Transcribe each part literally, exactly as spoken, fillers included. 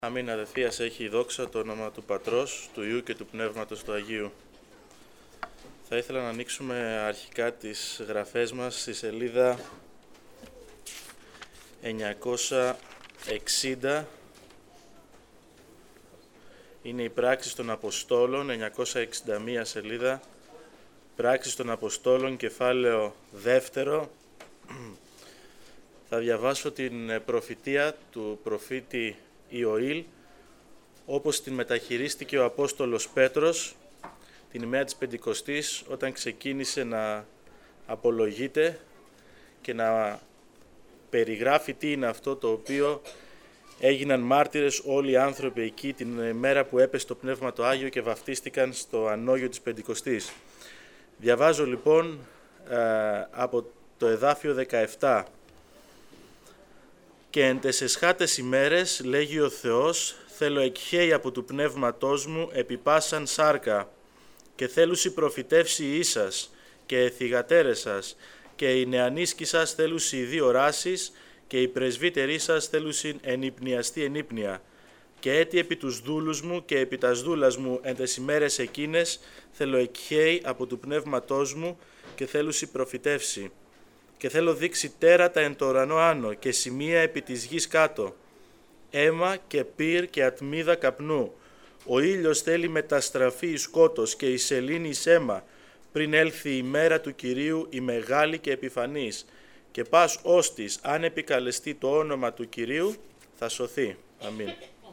Αμήν αδελφίας έχει η δόξα το όνομα του Πατρός, του Υιού και του Πνεύματος του Αγίου. Θα ήθελα να ανοίξουμε αρχικά τις γραφές μας στη σελίδα εννιακόσια εξήντα. Είναι η Πράξεις των Αποστόλων, εννιακόσια εξήντα μία σελίδα. Πράξεις των Αποστόλων, κεφάλαιο δεύτερο. Θα διαβάσω την προφητεία του προφήτη Ιωήλ, όπως την μεταχειρίστηκε ο Απόστολος Πέτρος την ημέρα της Πεντηκοστής, όταν ξεκίνησε να απολογείται και να περιγράφει τι είναι αυτό το οποίο έγιναν μάρτυρες όλοι οι άνθρωποι εκεί την μέρα που έπεσε το Πνεύμα το Άγιο και βαφτίστηκαν στο ανώγιο της Πεντηκοστής. Διαβάζω λοιπόν από το εδάφιο δεκαεπτά. «Και εν τες εσχάτες ημέρες, λέγει ο Θεός, θέλω εκχέει από του πνεύματός μου επί πάσαν σάρκα, και θέλουσι προφητεύσει ίσας, και θυγατέρες σας, και οι νεανίσκοι σας θέλουσι οι δύο ράσεις, και οι πρεσβύτεροι σας θέλουσι ενυπνιαστεί ενύπνια. Και έτι επί τους δούλους μου και επί τας δούλας μου εν τες ημέρες εκείνες, θέλω εκχέει από του πνεύματός μου, και θέλουσι προφητεύσει. Και θέλω δείξει τέρατα εν το ουρανό άνω και σημεία επί της γης κάτω, αίμα και πυρ και ατμίδα καπνού. Ο ήλιος θέλει μεταστραφεί εις σκότος και η σελήνη εις αίμα, πριν έλθει η μέρα του Κυρίου η μεγάλη και επιφανής. Και πας όστις, αν επικαλεστεί το όνομα του Κυρίου, θα σωθεί. Αμήν.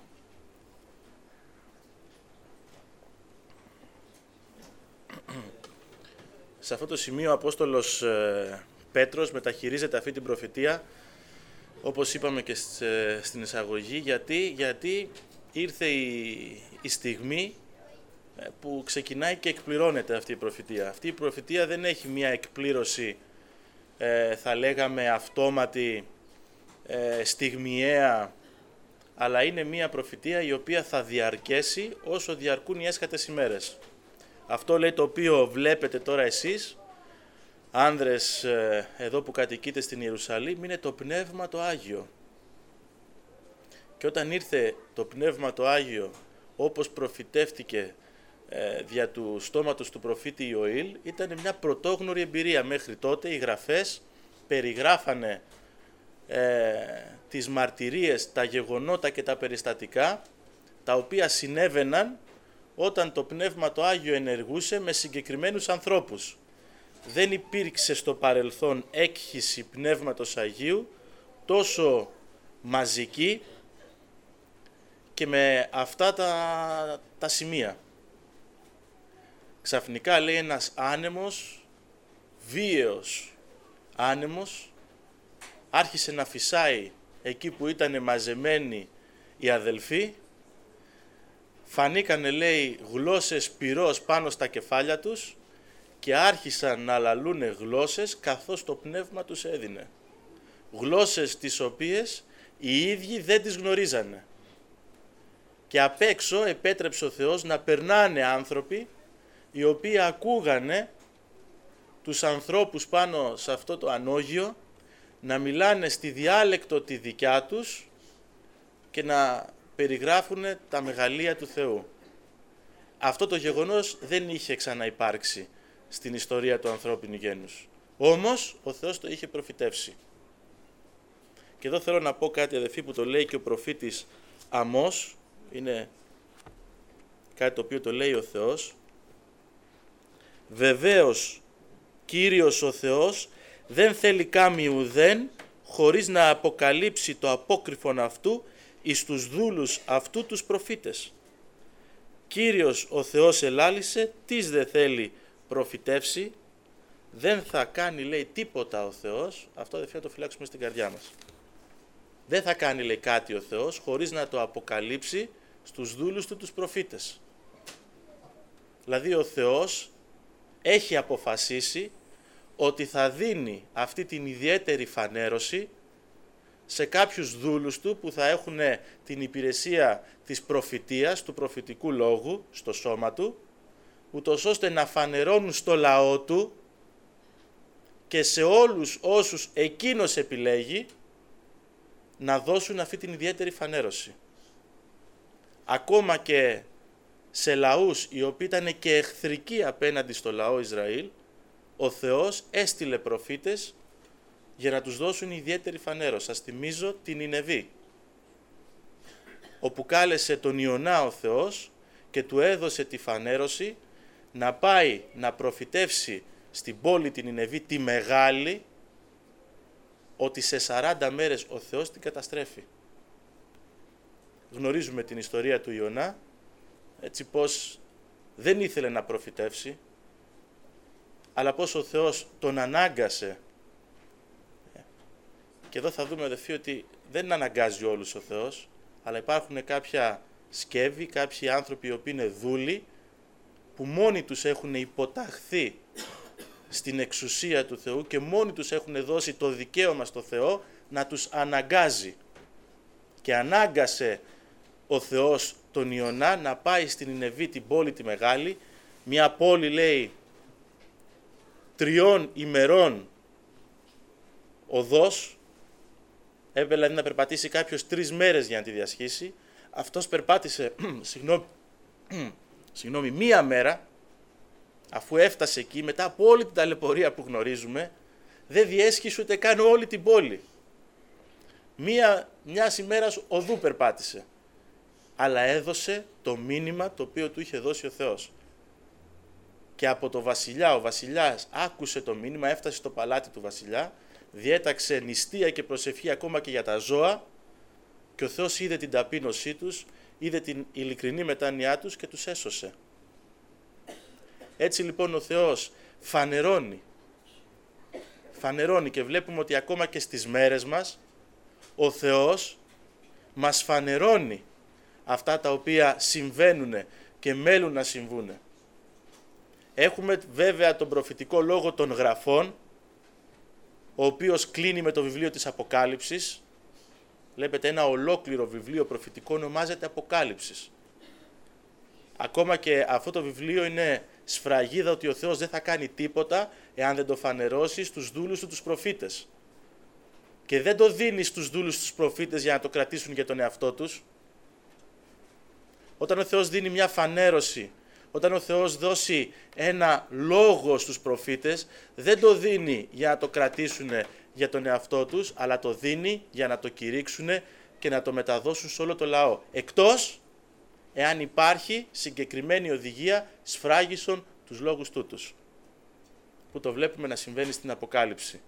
Σε αυτό το σημείο ο Απόστολος ε, Πέτρος μεταχειρίζεται αυτή την προφητεία, όπως είπαμε και στην εισαγωγή, γιατί, γιατί ήρθε η, η στιγμή που ξεκινάει και εκπληρώνεται αυτή η προφητεία. Αυτή η προφητεία δεν έχει μια εκπλήρωση, ε, θα λέγαμε, αυτόματη, ε, στιγμιαία, αλλά είναι μια προφητεία η οποία θα διαρκέσει όσο διαρκούν οι έσχατες ημέρες. Αυτό λέει το οποίο βλέπετε τώρα εσείς, άνδρες εδώ που κατοικείτε στην Ιερουσαλήμ, είναι το Πνεύμα το Άγιο. Και όταν ήρθε το Πνεύμα το Άγιο, όπως προφητεύτηκε ε, δια του στόματος του προφήτη Ιωήλ, ήταν μια πρωτόγνωρη εμπειρία. Μέχρι τότε οι γραφές περιγράφανε ε, τις μαρτυρίες, τα γεγονότα και τα περιστατικά, τα οποία συνέβαιναν όταν το Πνεύμα το Άγιο ενεργούσε με συγκεκριμένους ανθρώπους. Δεν υπήρξε στο παρελθόν έκχυση Πνεύματος Αγίου τόσο μαζική και με αυτά τα, τα σημεία. Ξαφνικά, λέει, ένας άνεμος, βίαιος άνεμος, άρχισε να φυσάει εκεί που ήταν μαζεμένοι οι αδελφοί. Φανήκανε, λέει, γλώσσες πυρός πάνω στα κεφάλια τους και άρχισαν να λαλούνε γλώσσες καθώς το Πνεύμα τους έδινε. Γλώσσες τις οποίες οι ίδιοι δεν τις γνωρίζανε. Και απ' έξω επέτρεψε ο Θεός να περνάνε άνθρωποι οι οποίοι ακούγανε τους ανθρώπους πάνω σε αυτό το ανώγιο να μιλάνε στη διάλεκτο τη δικιά τους και να περιγράφουν τα μεγαλεία του Θεού. Αυτό το γεγονός δεν είχε ξαναυπάρξει στην ιστορία του ανθρώπινου γένους. Όμως ο Θεός το είχε προφητεύσει. Και εδώ θέλω να πω κάτι, αδελφοί, που το λέει και ο προφήτης Αμώς. Είναι κάτι το οποίο το λέει ο Θεός. «Βεβαίως Κύριος ο Θεός δεν θέλει κάμει ουδέν χωρίς να αποκαλύψει το απόκρυφον αυτού εις τους δούλους αυτού τους προφήτες. Κύριος ο Θεός ελάλησε, τις δε θέλει προφητεύσει». Δεν θα κάνει, λέει, τίποτα ο Θεός, αυτό δεν θα το φυλάξουμε στην καρδιά μας. Δεν θα κάνει, λέει, κάτι ο Θεός χωρίς να το αποκαλύψει στους δούλους του τους προφήτες. Δηλαδή ο Θεός έχει αποφασίσει ότι θα δίνει αυτή την ιδιαίτερη φανέρωση σε κάποιους δούλους του που θα έχουν την υπηρεσία της προφητείας, του προφητικού λόγου στο σώμα του, ούτως ώστε να φανερώνουν στο λαό του και σε όλους όσους εκείνος επιλέγει να δώσουν αυτή την ιδιαίτερη φανέρωση. ακόμα και σε λαούς οι οποίοι ήταν και εχθρικοί απέναντι στο λαό Ισραήλ, ο Θεός έστειλε προφήτες για να τους δώσουν ιδιαίτερη φανέρωση. Σας θυμίζω την Νινεβή, όπου κάλεσε τον Ιωνά ο Θεός και του έδωσε τη φανέρωση να πάει να προφητεύσει στην πόλη την Νινεβή τη μεγάλη, ότι σε σαράντα μέρες ο Θεός την καταστρέφει. Γνωρίζουμε την ιστορία του Ιωνά, έτσι πως δεν ήθελε να προφητεύσει, αλλά πως ο Θεός τον ανάγκασε. Και εδώ θα δούμε, αδελφοί, ότι δεν αναγκάζει όλους ο Θεός, αλλά υπάρχουν κάποια σκεύη, κάποιοι άνθρωποι οι οποίοι είναι δούλοι, που μόνοι τους έχουν υποταχθεί στην εξουσία του Θεού και μόνοι τους έχουν δώσει το δικαίωμα στο Θεό να τους αναγκάζει. Και ανάγκασε ο Θεός τον Ιωνά να πάει στην Νινεβή, την πόλη τη μεγάλη, μια πόλη, λέει, τριών ημερών οδός, έπρεπε δηλαδή να περπατήσει κάποιος τρεις μέρες για να τη διασχίσει. Αυτός περπάτησε, συγγνώμη, συγγνώμη, μία μέρα, αφού έφτασε εκεί, μετά από όλη την ταλαιπωρία που γνωρίζουμε, δεν διέσχισε ούτε καν όλη την πόλη. Μία, μιας ημέρας οδού περπάτησε, αλλά έδωσε το μήνυμα το οποίο του είχε δώσει ο Θεός. Και από το βασιλιά, ο βασιλιάς άκουσε το μήνυμα, έφτασε στο παλάτι του βασιλιά, διέταξε νηστεία και προσευχή ακόμα και για τα ζώα, και ο Θεός είδε την ταπείνωσή τους, είδε την ειλικρινή μετάνοιά τους και τους έσωσε. Έτσι λοιπόν ο Θεός φανερώνει, φανερώνει και βλέπουμε ότι ακόμα και στις μέρες μας ο Θεός μας φανερώνει αυτά τα οποία συμβαίνουν και μέλουν να συμβούν. Έχουμε βέβαια τον προφητικό λόγο των γραφών, ο οποίος κλείνει με το βιβλίο της Αποκάλυψης. Βλέπετε, ένα ολόκληρο βιβλίο προφητικό ονομάζεται Αποκάλυψης. Ακόμα και αυτό το βιβλίο είναι σφραγίδα ότι ο Θεός δεν θα κάνει τίποτα εάν δεν το φανερώσει στους δούλους του τους προφήτες. Και δεν το δίνει στους δούλους τους προφήτες για να το κρατήσουν για τον εαυτό τους. Όταν ο Θεός δίνει μια φανέρωση, όταν ο Θεός δώσει ένα λόγο στους προφήτες, δεν το δίνει για να το κρατήσουν για τον εαυτό τους, αλλά το δίνει για να το κηρύξουν και να το μεταδώσουν σε όλο το λαό. Εκτός εάν υπάρχει συγκεκριμένη οδηγία σφράγισον τους λόγους τούτους, που το βλέπουμε να συμβαίνει στην Αποκάλυψη.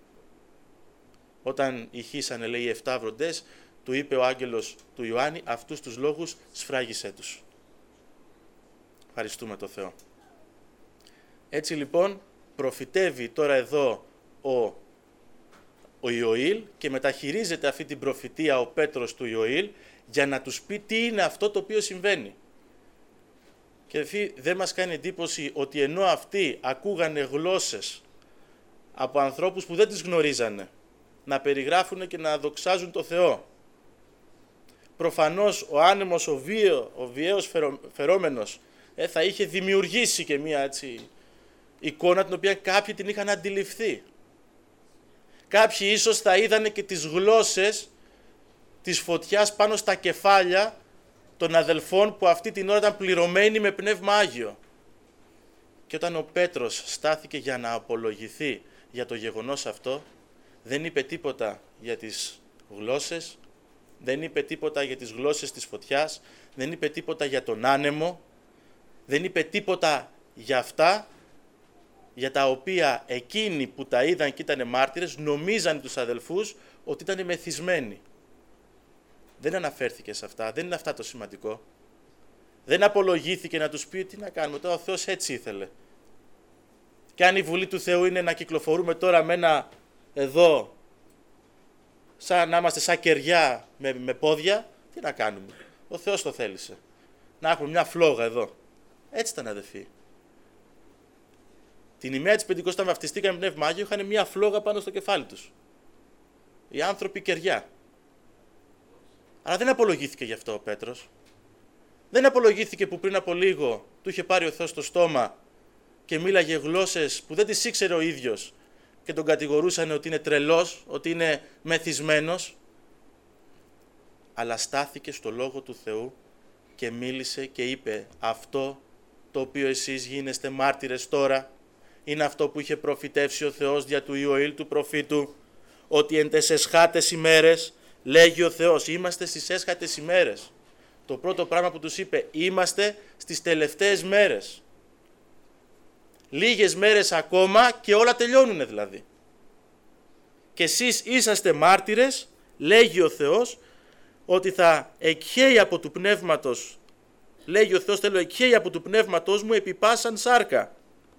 Όταν ηχήσανε, λέει, οι εφτά βροντές, του είπε ο άγγελος του Ιωάννη, αυτούς τους λόγους σφράγισέ τους. Ευχαριστούμε το Θεό. Έτσι λοιπόν προφητεύει τώρα εδώ ο, ο Ιωήλ και μεταχειρίζεται αυτή την προφητεία ο Πέτρος του Ιωήλ για να τους πει τι είναι αυτό το οποίο συμβαίνει. Και δεν μας κάνει εντύπωση ότι ενώ αυτοί ακούγανε γλώσσες από ανθρώπους που δεν τις γνωρίζανε, να περιγράφουν και να δοξάζουν το Θεό. Προφανώς ο άνεμος, ο, βίαιο, ο βιαίος φερο, φερόμενος ε, θα είχε δημιουργήσει και μία έτσι, εικόνα την οποία κάποιοι την είχαν αντιληφθεί. Κάποιοι ίσως θα είδανε και τις γλώσσες της φωτιάς πάνω στα κεφάλια των αδελφών που αυτή την ώρα ήταν πληρωμένοι με Πνεύμα Άγιο. Και όταν ο Πέτρος στάθηκε για να απολογηθεί για το γεγονός αυτό, δεν είπε τίποτα για τις γλώσσες, δεν είπε τίποτα για τις γλώσσες της φωτιάς, δεν είπε τίποτα για τον άνεμο, δεν είπε τίποτα για αυτά για τα οποία εκείνοι που τα είδαν και ήταν μάρτυρες νομίζαν τους αδελφούς ότι ήταν μεθυσμένοι. Δεν αναφέρθηκε σε αυτά, δεν είναι αυτά το σημαντικό. Δεν απολογήθηκε να τους πει τι να κάνουμε, τώρα ο Θεός έτσι ήθελε. Και αν η Βουλή του Θεού είναι να κυκλοφορούμε τώρα με ένα εδώ, σαν να είμαστε σαν κεριά με, με πόδια, τι να κάνουμε. Ο Θεός το θέλησε. Να έχουμε μια φλόγα εδώ. Έτσι ήταν, αδελφοί. Την ημέρα της Πεντηκοστής όταν βαφτιστήκαν με Πνεύμα Άγιο είχαν μια φλόγα πάνω στο κεφάλι τους. Οι άνθρωποι κεριά. Αλλά δεν απολογήθηκε γι' αυτό ο Πέτρος. Δεν απολογήθηκε που πριν από λίγο του είχε πάρει ο Θεός στο στόμα και μίλαγε γλώσσες που δεν τις ήξερε ο ίδιος και τον κατηγορούσαν ότι είναι τρελός, ότι είναι μεθυσμένος. Αλλά στάθηκε στο Λόγο του Θεού και μίλησε και είπε αυτό το οποίο εσείς γίνεστε μάρτυρες τώρα είναι αυτό που είχε προφητεύσει ο Θεός δια του Ιωήλ του προφήτου, ότι εν τες έσχατες ημέρες, λέγει ο Θεός, είμαστε στις έσχατες ημέρες. Το πρώτο πράγμα που τους είπε, είμαστε στις τελευταίες μέρες. Λίγες μέρες ακόμα και όλα τελειώνουν δηλαδή. Και εσείς είσαστε μάρτυρες, λέγει ο Θεός, ότι θα εκχέει από του πνεύματος, λέγει ο Θεός, θέλω εκχέει από του πνεύματός μου επί πάσαν σάρκα.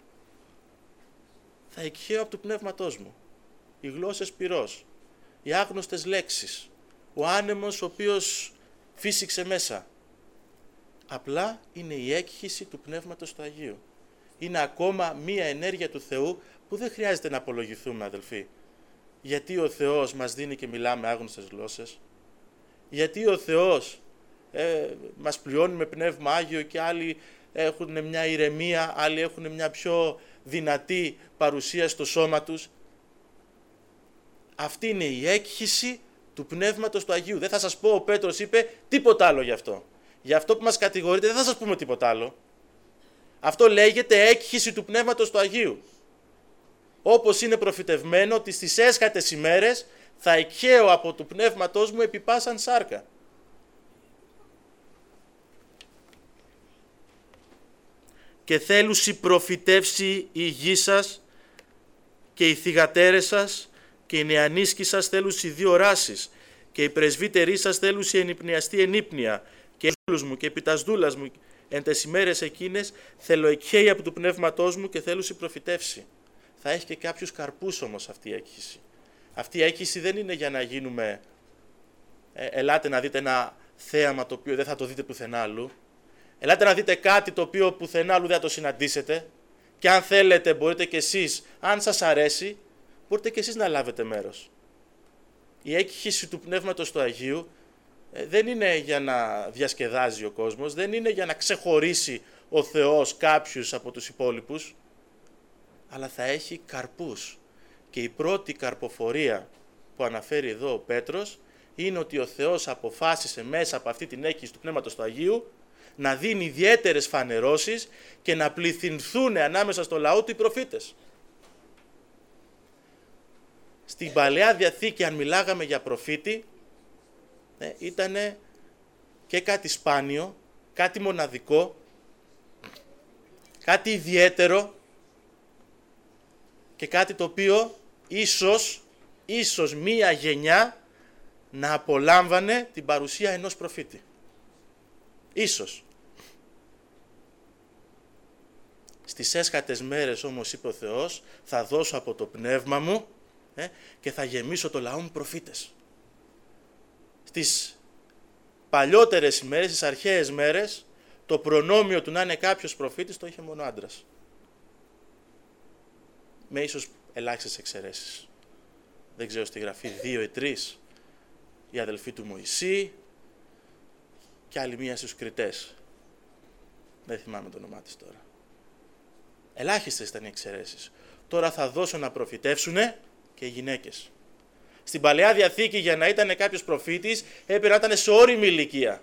Θα εκχέω από του πνεύματός μου. Οι γλώσσες πυρός, οι άγνωστες λέξεις, ο άνεμος ο οποίος φύσηξε μέσα. Απλά είναι η έκχυση του Πνεύματος του Αγίου. Είναι ακόμα μία ενέργεια του Θεού που δεν χρειάζεται να απολογηθούμε, αδελφοί. Γιατί ο Θεός μας δίνει και μιλάμε άγνωστες γλώσσες. Γιατί ο Θεός ε, μας πληρώνει με Πνεύμα Άγιο και άλλοι έχουν μια ηρεμία, άλλοι έχουν μια πιο δυνατή παρουσία στο σώμα τους. Αυτή είναι η έκχυση του Πνεύματος του Αγίου. Δεν θα σας πω, ο Πέτρος είπε, τίποτα άλλο γι' αυτό. Γι' αυτό που μας κατηγορείτε δεν θα σας πούμε τίποτα άλλο. Αυτό λέγεται έκχυση του Πνεύματος του Αγίου. Όπως είναι προφητευμένο ότι στις έσχατες ημέρες θα εκχέω από του Πνεύματός μου επί πάσαν σάρκα. Και θέλουσι προφητεύσει η γη σας και οι θυγατέρες σας και οι νεανίσκοι σας θέλουσι δύο ράσεις και οι πρεσβύτεροι σας θέλουσι ενυπνιαστεί ενύπνια και δούλους μου και επί τας δούλας μου εν τες ημέρες εκείνες θέλω εκχέει από του πνεύματός μου και θέλουσι προφητεύσει. Θα έχει και κάποιους καρπούς όμως αυτή η έκχυση. Αυτή η έκχυση δεν είναι για να γίνουμε ε, ελάτε να δείτε ένα θέαμα το οποίο δεν θα το δείτε πουθενά άλλου. Ελάτε να δείτε κάτι το οποίο πουθενά άλλου δεν θα το συναντήσετε και αν θέλετε μπορείτε κι εσείς, αν σας αρέσει, μπορείτε κι εσείς να λάβετε μέρος. Η έκχυση του Πνεύματος του Αγίου ε, δεν είναι για να διασκεδάζει ο κόσμος, δεν είναι για να ξεχωρίσει ο Θεός κάποιους από τους υπόλοιπους, αλλά θα έχει καρπούς. Και η πρώτη καρποφορία που αναφέρει εδώ ο Πέτρος είναι ότι ο Θεός αποφάσισε μέσα από αυτή την έκχυση του Πνεύματος του Αγίου να δίνει ιδιαίτερες φανερώσεις και να πληθυνθούν ανάμεσα στο λαό του οι προφήτες. Στην Παλαιά Διαθήκη, αν μιλάγαμε για προφήτη, ε, ήταν και κάτι σπάνιο, κάτι μοναδικό, κάτι ιδιαίτερο και κάτι το οποίο ίσως, ίσως μία γενιά να απολάμβανε την παρουσία ενός προφήτη. Ίσως. Στις έσχατες μέρες όμως, είπε ο Θεός, θα δώσω από το πνεύμα μου ε, και θα γεμίσω το λαό μου προφήτες. Στις παλιότερες ημέρες, στις αρχαίες μέρες, το προνόμιο του να είναι κάποιος προφήτης το είχε μόνο άντρας. Με ίσως ελάχιστες εξαιρέσεις. Δεν ξέρω στη Γραφή δύο ή τρεις, η αδελφή του Μωυσή και άλλη μία στους Κριτές. Δεν θυμάμαι το όνομά της τώρα. Ελάχιστες ήταν οι εξαιρέσεις. Τώρα θα δώσω να προφητεύσουνε και οι γυναίκες. Στην Παλαιά Διαθήκη για να ήταν κάποιος προφήτης έπρεπε να ήταν σε όριμη ηλικία.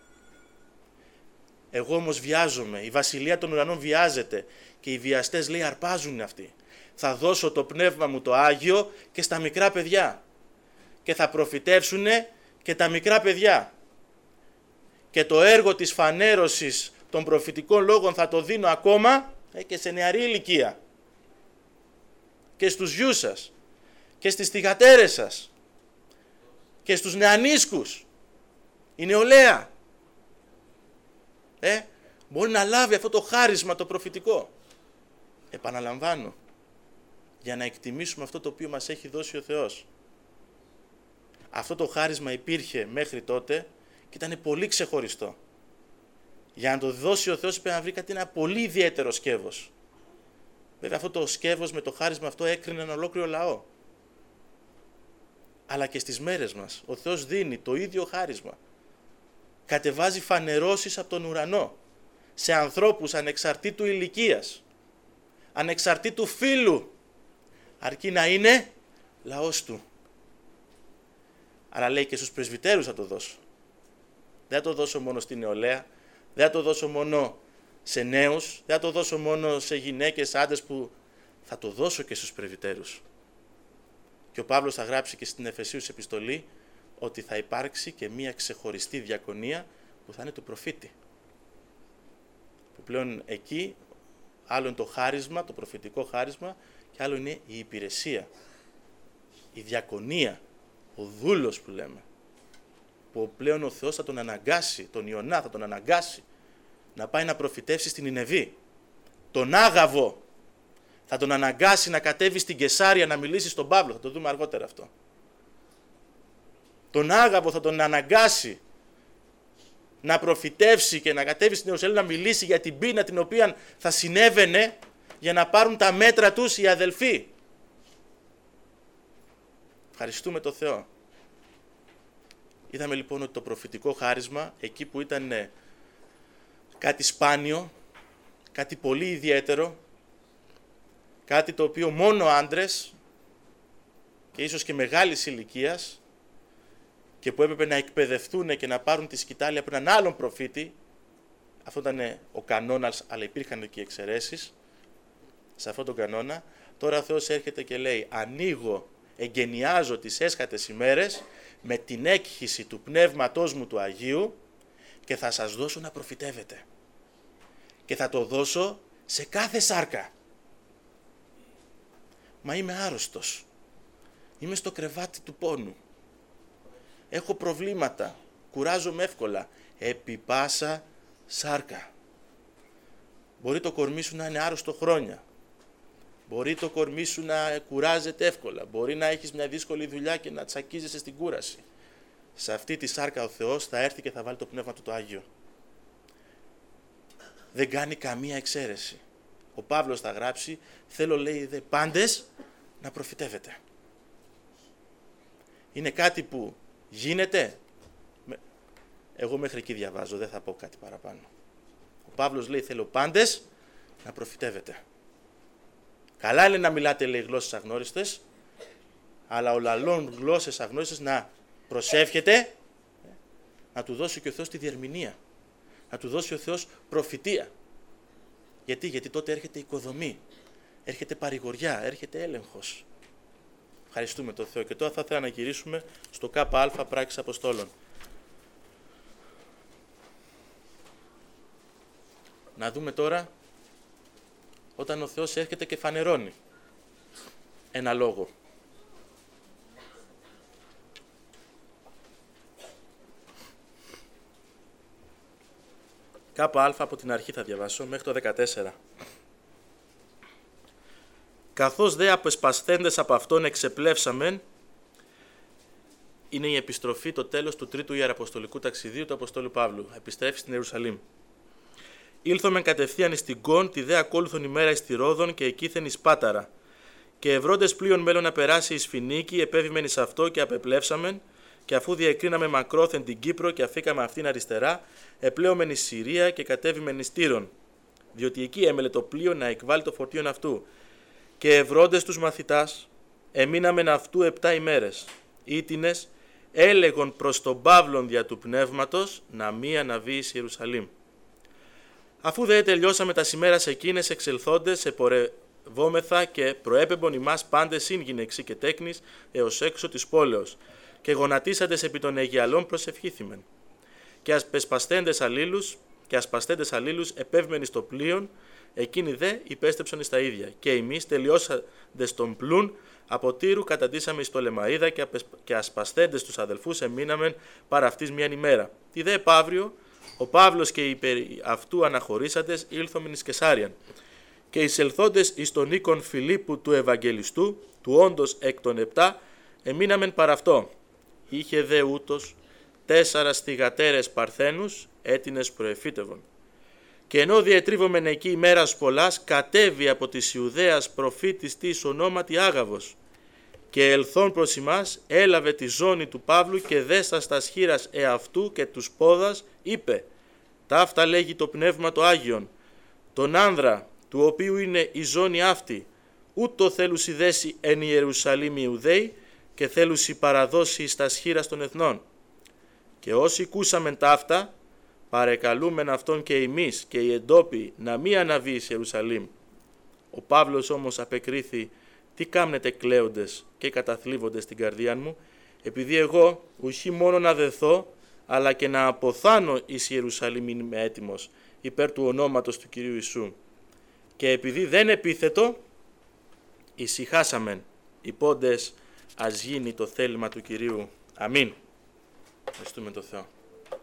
Εγώ όμως βιάζομαι, η βασιλεία των ουρανών βιάζεται και οι βιαστές λέει αρπάζουν αυτοί. Θα δώσω το πνεύμα μου το Άγιο και στα μικρά παιδιά και θα προφητεύσουνε και τα μικρά παιδιά. Και το έργο της φανέρωσης των προφητικών λόγων θα το δίνω ακόμα και σε νεαρή ηλικία. Και στους γιους σας και στις θυγατέρες σας και στους νεανίσκους. Η νεολαία ε, μπορεί να λάβει αυτό το χάρισμα το προφητικό. Επαναλαμβάνω, για να εκτιμήσουμε αυτό το οποίο μας έχει δώσει ο Θεός. Αυτό το χάρισμα υπήρχε μέχρι τότε και ήταν πολύ ξεχωριστό. Για να το δώσει ο Θεός πρέπει να βρει κάτι ένα πολύ ιδιαίτερο σκεύος. Βέβαια αυτό το σκεύος με το χάρισμα αυτό έκρινε ένα ολόκληρο λαό. Αλλά και στις μέρες μας ο Θεός δίνει το ίδιο χάρισμα. Κατεβάζει φανερώσεις από τον ουρανό σε ανθρώπους ανεξαρτήτου ηλικίας, ανεξαρτήτου φύλου, αρκεί να είναι λαός του. Άρα λέει και στους πρεσβυτέρους θα το δώσω. Δεν θα το δώσω μόνο στη νεολαία, Δεν θα το δώσω μόνο σε νέους, δεν θα το δώσω μόνο σε γυναίκες, άντρες, που θα το δώσω και στους πρεσβυτέρους. Και ο Παύλος θα γράψει και στην Εφεσίους επιστολή ότι θα υπάρξει και μία ξεχωριστή διακονία που θα είναι του προφήτη. Που πλέον εκεί άλλο είναι το χάρισμα, το προφητικό χάρισμα, και άλλο είναι η υπηρεσία, η διακονία, ο δούλος που λέμε. Που πλέον ο Θεός θα τον αναγκάσει, τον Ιωνά θα τον αναγκάσει να πάει να προφητεύσει στην Νινεβή. Τον Άγαβο θα τον αναγκάσει να κατέβει στην Κεσάρια να μιλήσει στον Παύλο. Θα το δούμε αργότερα αυτό. Τον Άγαβο θα τον αναγκάσει να προφητεύσει και να κατέβει στην Ιερουσαλήμ να μιλήσει για την πείνα την οποία θα συνέβαινε για να πάρουν τα μέτρα τους οι αδελφοί. Ευχαριστούμε τον Θεό. Είδαμε λοιπόν ότι το προφητικό χάρισμα, εκεί που ήταν κάτι σπάνιο, κάτι πολύ ιδιαίτερο, κάτι το οποίο μόνο άντρες και ίσως και μεγάλης ηλικίας και που έπρεπε να εκπαιδευτούν και να πάρουν τη σκητάλη από έναν άλλον προφήτη, αυτό ήταν ο κανόνας, αλλά υπήρχαν και εξαιρέσεις σε αυτόν τον κανόνα. Τώρα ο Θεός έρχεται και λέει: ανοίγω, εγκαινιάζω τις έσχατες ημέρες με την έκχυση του Πνεύματός μου του Αγίου και θα σας δώσω να προφητεύετε. Και θα το δώσω σε κάθε σάρκα. Μα είμαι άρρωστος. Είμαι στο κρεβάτι του πόνου. Έχω προβλήματα. Κουράζομαι εύκολα. Επί πάσα σάρκα. Μπορεί το κορμί σου να είναι άρρωστο χρόνια. Μπορεί το κορμί σου να κουράζεται εύκολα. Μπορεί να έχεις μια δύσκολη δουλειά και να τσακίζεσαι στην κούραση. Σε αυτή τη σάρκα ο Θεός θα έρθει και θα βάλει το Πνεύμα του το Άγιο. Δεν κάνει καμία εξαίρεση. Ο Παύλος θα γράψει: θέλω, λέει, δε πάντες να προφητεύετε. Είναι κάτι που γίνεται. Εγώ μέχρι εκεί διαβάζω, δεν θα πω κάτι παραπάνω. Ο Παύλος λέει: θέλω πάντες να προφητεύετε. Καλά είναι να μιλάτε, λέει, γλώσσες αγνώριστες, αλλά ο λαλών γλώσσες αγνώριστες να προσεύχεται, να του δώσει και ο Θεός τη διερμηνία, να του δώσει ο Θεός προφητεία. Γιατί, γιατί τότε έρχεται οικοδομή, έρχεται παρηγοριά, έρχεται έλεγχος. Ευχαριστούμε τον Θεό. Και τώρα θα ήθελα να γυρίσουμε στο ΚΑΠΑ πράξεις Αποστόλων. Να δούμε τώρα όταν ο Θεός έρχεται και φανερώνει ένα λόγο. ΚΑΠΑ από την αρχή θα διαβάσω μέχρι το δεκατέσσερα. Καθώς δε απεσπασθέντες από αυτόν εξεπλεύσαμεν, είναι η επιστροφή, το τέλος του τρίτου ιεραποστολικού ταξιδίου του Αποστόλου Παύλου. Επιστρέφει στην Ιερουσαλήμ. Ήλθομεν κατευθείαν εις την Κον, τη δε ακόλουθον ημέρα εις τη Ρόδον και εκείθεν εις Πάταρα. Και ευρώντες πλοίον μέλλον να περάσει εις Φινίκη, επέβημεν εις αυτό και απεπλεύσαμεν, και αφού διακρίναμε μακρόθεν την Κύπρο και αφήκαμε αυτήν αριστερά, επλέομεν εις Συρία και κατέβημεν εις Τύρον, διότι εκεί έμελε το πλοίο να εκβάλει το φορτίον αυτού. Και ευρώντες τους μαθητάς, εμείναμεν αυτού επτά ημέρες. Ήτινες έλεγον προς τον Παύλον δια του πνεύματος να μη αναβεί εις Ιερουσαλήμ. Αφού δε τελειώσαμε τα ημέρας εκείνες εξελθόντες, επορευόμεθα και προέπεμπον ημάς πάντες συν γυναιξί και τέκνης έως έξω της πόλεως, και γονατίσαντες επί των Αιγιαλών προσευχήθημεν. Και ασπασπαστέντες αλλήλους, και ασπαστέντες αλλήλους επέβημεν εις το πλοίον, εκείνοι δε υπέστρεψαν εις τα ίδια. Και εμείς τελειώσαντες τον πλούν, από Τύρου καταντήσαμε εις το Λεμαΐδα και, και ασπαστέντες τους αδελφούς εμείναμεν παρά αυτής μίαν ημέρα. Τη δε επαύριο, ο Παύλος και οι περί αυτού αναχωρήσαντες ήλθομεν εις Κεσάριαν. Και εισελθόντες εις τον οίκον Φιλίππου του Ευαγγελιστού, του όντως εκ των επτά, εμείναμεν παρά αυτό. Είχε δε ούτως τέσσερα στιγατέρες παρθένους, έτινες προεφύτευον. Και ενώ διετρίβομεν εκεί ημέρας πολλάς, κατέβη από της Ιουδαίας προφήτης της ονόματι Άγαβος. Και ελθόν προς ημάς, έλαβε τη ζώνη του Παύλου και δέστας τας χείρας εαυτού και τους πόδας, είπε: «Ταύτα λέγει το Πνεύμα το Άγιον, τον άνδρα, του οποίου είναι η ζώνη αυτή, ούτω θέλουσι δέσει εν Ιερουσαλήμ οι Ιουδαίοι και θέλουσι παραδώσει εις τας χείρας των εθνών. Και όσοι κούσαμεν ταύτα, παρεκαλούμεν αυτόν και εμείς και οι εντόπιοι να μη αναβεί εις Ιερουσαλήμ. Ο Παύλος όμως απεκρίθη, τι κάμνετε κλαίοντες και καταθλίβοντες στην καρδία μου, επειδή εγώ ουχή μόνο να δεθώ, αλλά και να αποθάνω εις Ιερουσαλήμ είμαι έτοιμος, υπέρ του ονόματος του Κυρίου Ιησού. Και επειδή δεν επίθετο, ησυχάσαμεν, υπόντες ας γίνει το θέλημα του Κυρίου. Αμήν. Ευχαριστούμε τον Θεό.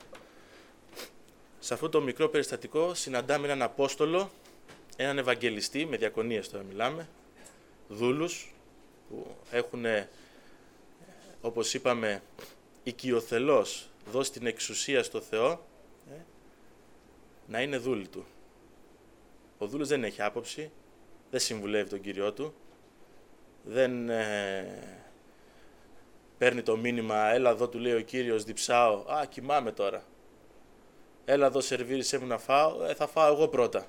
Σε αυτό το μικρό περιστατικό συναντάμε έναν Απόστολο, έναν Ευαγγελιστή, με διακονίες τώρα μιλάμε, δούλους που έχουν, όπως είπαμε, οικειοθελώς δώσει την εξουσία στο Θεό ε, να είναι δούλοι του. Ο δούλος δεν έχει άποψη, δεν συμβουλεύει τον Κύριό του, δεν ε, παίρνει το μήνυμα, έλα εδώ του λέει ο Κύριος, διψάω, α, κοιμάμαι τώρα. Έλα εδώ σερβίρισέ μου να φάω, ε, θα φάω εγώ πρώτα.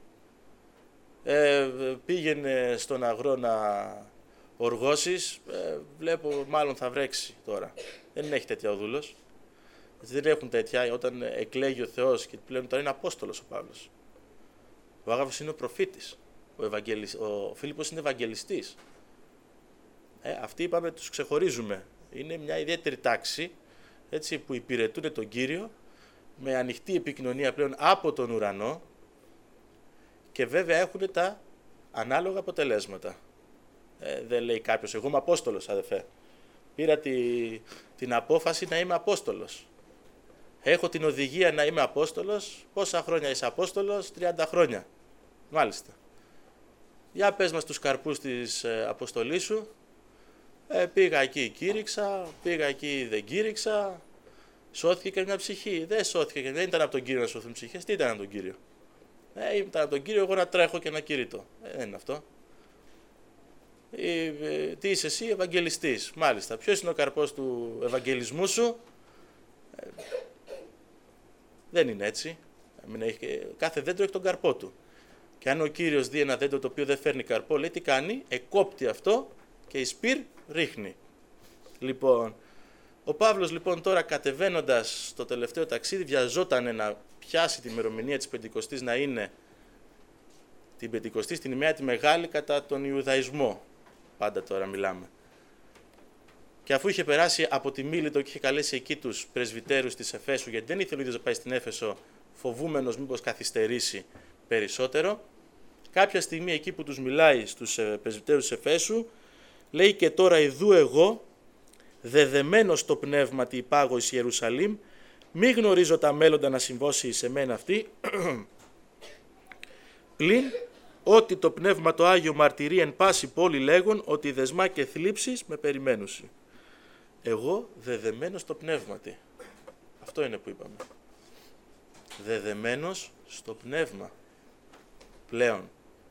Ε, πήγαινε στον αγρό να οργώσεις, ε, βλέπω μάλλον θα βρέξει τώρα. Δεν έχει τέτοια ο δούλος. Δεν έχουν τέτοια, όταν εκλέγει ο Θεός και πλέον τώρα είναι Απόστολος ο Παύλος. Ο Άγαβος είναι ο προφήτης, ο, Ευαγγελισ... ο Φίλιππος είναι Ευαγγελιστής. Ε, αυτοί είπαμε τους ξεχωρίζουμε. Είναι μια ιδιαίτερη τάξη, έτσι, που υπηρετούν τον Κύριο με ανοιχτή επικοινωνία πλέον από τον ουρανό και βέβαια έχουν τα ανάλογα αποτελέσματα. Ε, δεν λέει κάποιος, εγώ είμαι Απόστολος, αδερφέ. Πήρα τη, την απόφαση να είμαι Απόστολος. Έχω την οδηγία να είμαι Απόστολος. Πόσα χρόνια είσαι Απόστολος? τριάντα χρόνια. Μάλιστα. Για πες μας τους καρπούς της ε, αποστολής σου. Ε, πήγα εκεί, κήρυξα, πήγα εκεί, δεν κήρυξα. Σώθηκε και μια ψυχή. Δεν σώθηκε, δεν ήταν από τον Κύριο να σωθούν ψυχές. Τι ήταν από τον Κύριο? Ε, ήταν από τον Κύριο εγώ να τρέχω και να κηρύττω. Ε, δεν είναι αυτό. Ε, ε, τι είσαι εσύ? Ευαγγελιστής. Μάλιστα. Ποιος είναι ο καρπός του ευαγγελισμού σου? Ε, δεν είναι έτσι. Έχει, κάθε δέντρο έχει τον καρπό του. Και αν ο Κύριος δει ένα δέντρο το οποίο δεν φέρνει καρπό, λέει τι κάνει? Εκόπτει αυτό και η σπήρ ρίχνει. Λοιπόν, ο Παύλος λοιπόν τώρα κατεβαίνοντας στο τελευταίο ταξίδι βιαζόταν να πιάσει την ημερομηνία της Πεντηκοστής να είναι την Πεντηκοστή στην ημέρα τη μεγάλη κατά τον Ιουδαϊσμό. Πάντα τώρα μιλάμε. Και αφού είχε περάσει από τη Μίλητο και είχε καλέσει εκεί τους πρεσβυτέρους της Εφέσου, γιατί δεν ήθελε ο ίδιος να πάει στην Έφεσο, φοβούμενος μήπως καθυστερήσει περισσότερο, κάποια στιγμή εκεί που τους μιλάει στους πρεσβυτέρους της Εφέσου, λέει και τώρα ειδού εγώ, δεδεμένος το πνεύματι υπάγω εις Ιερουσαλήμ, μη γνωρίζω τα μέλλοντα να συμβώσει σε μένα αυτή, πλην ότι το Πνεύμα το Άγιο μαρτυρεί εν πάση πόλη λέγον ότι δεσμά και θλίψεις με περιμένουσι. Εγώ δεδεμένος στο πνεύματι. Αυτό είναι που είπαμε. Δεδεμένος στο πνεύμα. Πλέον.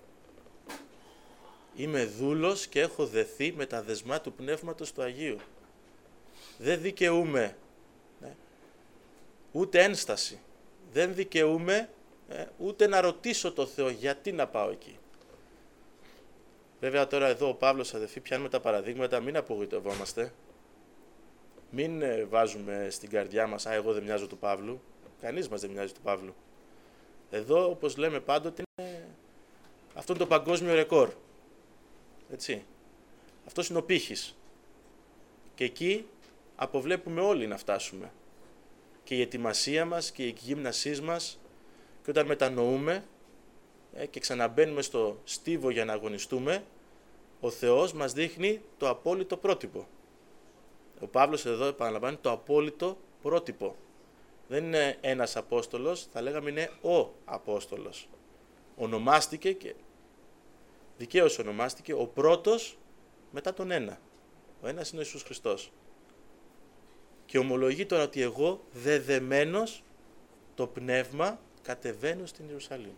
Είμαι δούλος και έχω δεθεί με τα δεσμά του Πνεύματος του Αγίου. Δεν δικαιούμαι ναι, ούτε ένσταση. Δεν δικαιούμαι ε, ούτε να ρωτήσω το Θεό γιατί να πάω εκεί. Βέβαια τώρα εδώ ο Παύλος, αδελφοί, πιάνουμε τα παραδείγματα, μην απογοητευόμαστε. Μην ε, βάζουμε στην καρδιά μας, α, εγώ δεν μοιάζω του Παύλου. Κανείς μας δεν μοιάζει του Παύλου. Εδώ, όπως λέμε πάντοτε, είναι... αυτό είναι το παγκόσμιο ρεκόρ. Έτσι. Αυτός είναι ο πύχης. Και εκεί αποβλέπουμε όλοι να φτάσουμε. Και η ετοιμασία μας και η εκγύμνασή μας, και όταν μετανοούμε ε, και ξαναμπαίνουμε στο στίβο για να αγωνιστούμε, ο Θεός μας δείχνει το απόλυτο πρότυπο. Ο Παύλος εδώ επαναλαμβάνει το απόλυτο πρότυπο. Δεν είναι ένας Απόστολος, θα λέγαμε είναι ο Απόστολος. Ονομάστηκε και δικαίως ονομάστηκε ο πρώτος μετά τον ένα. Ο ένας είναι ο Ιησούς Χριστός. Και ομολογεί τώρα ότι εγώ δεδεμένος το πνεύμα κατεβαίνω στην Ιερουσαλήμ.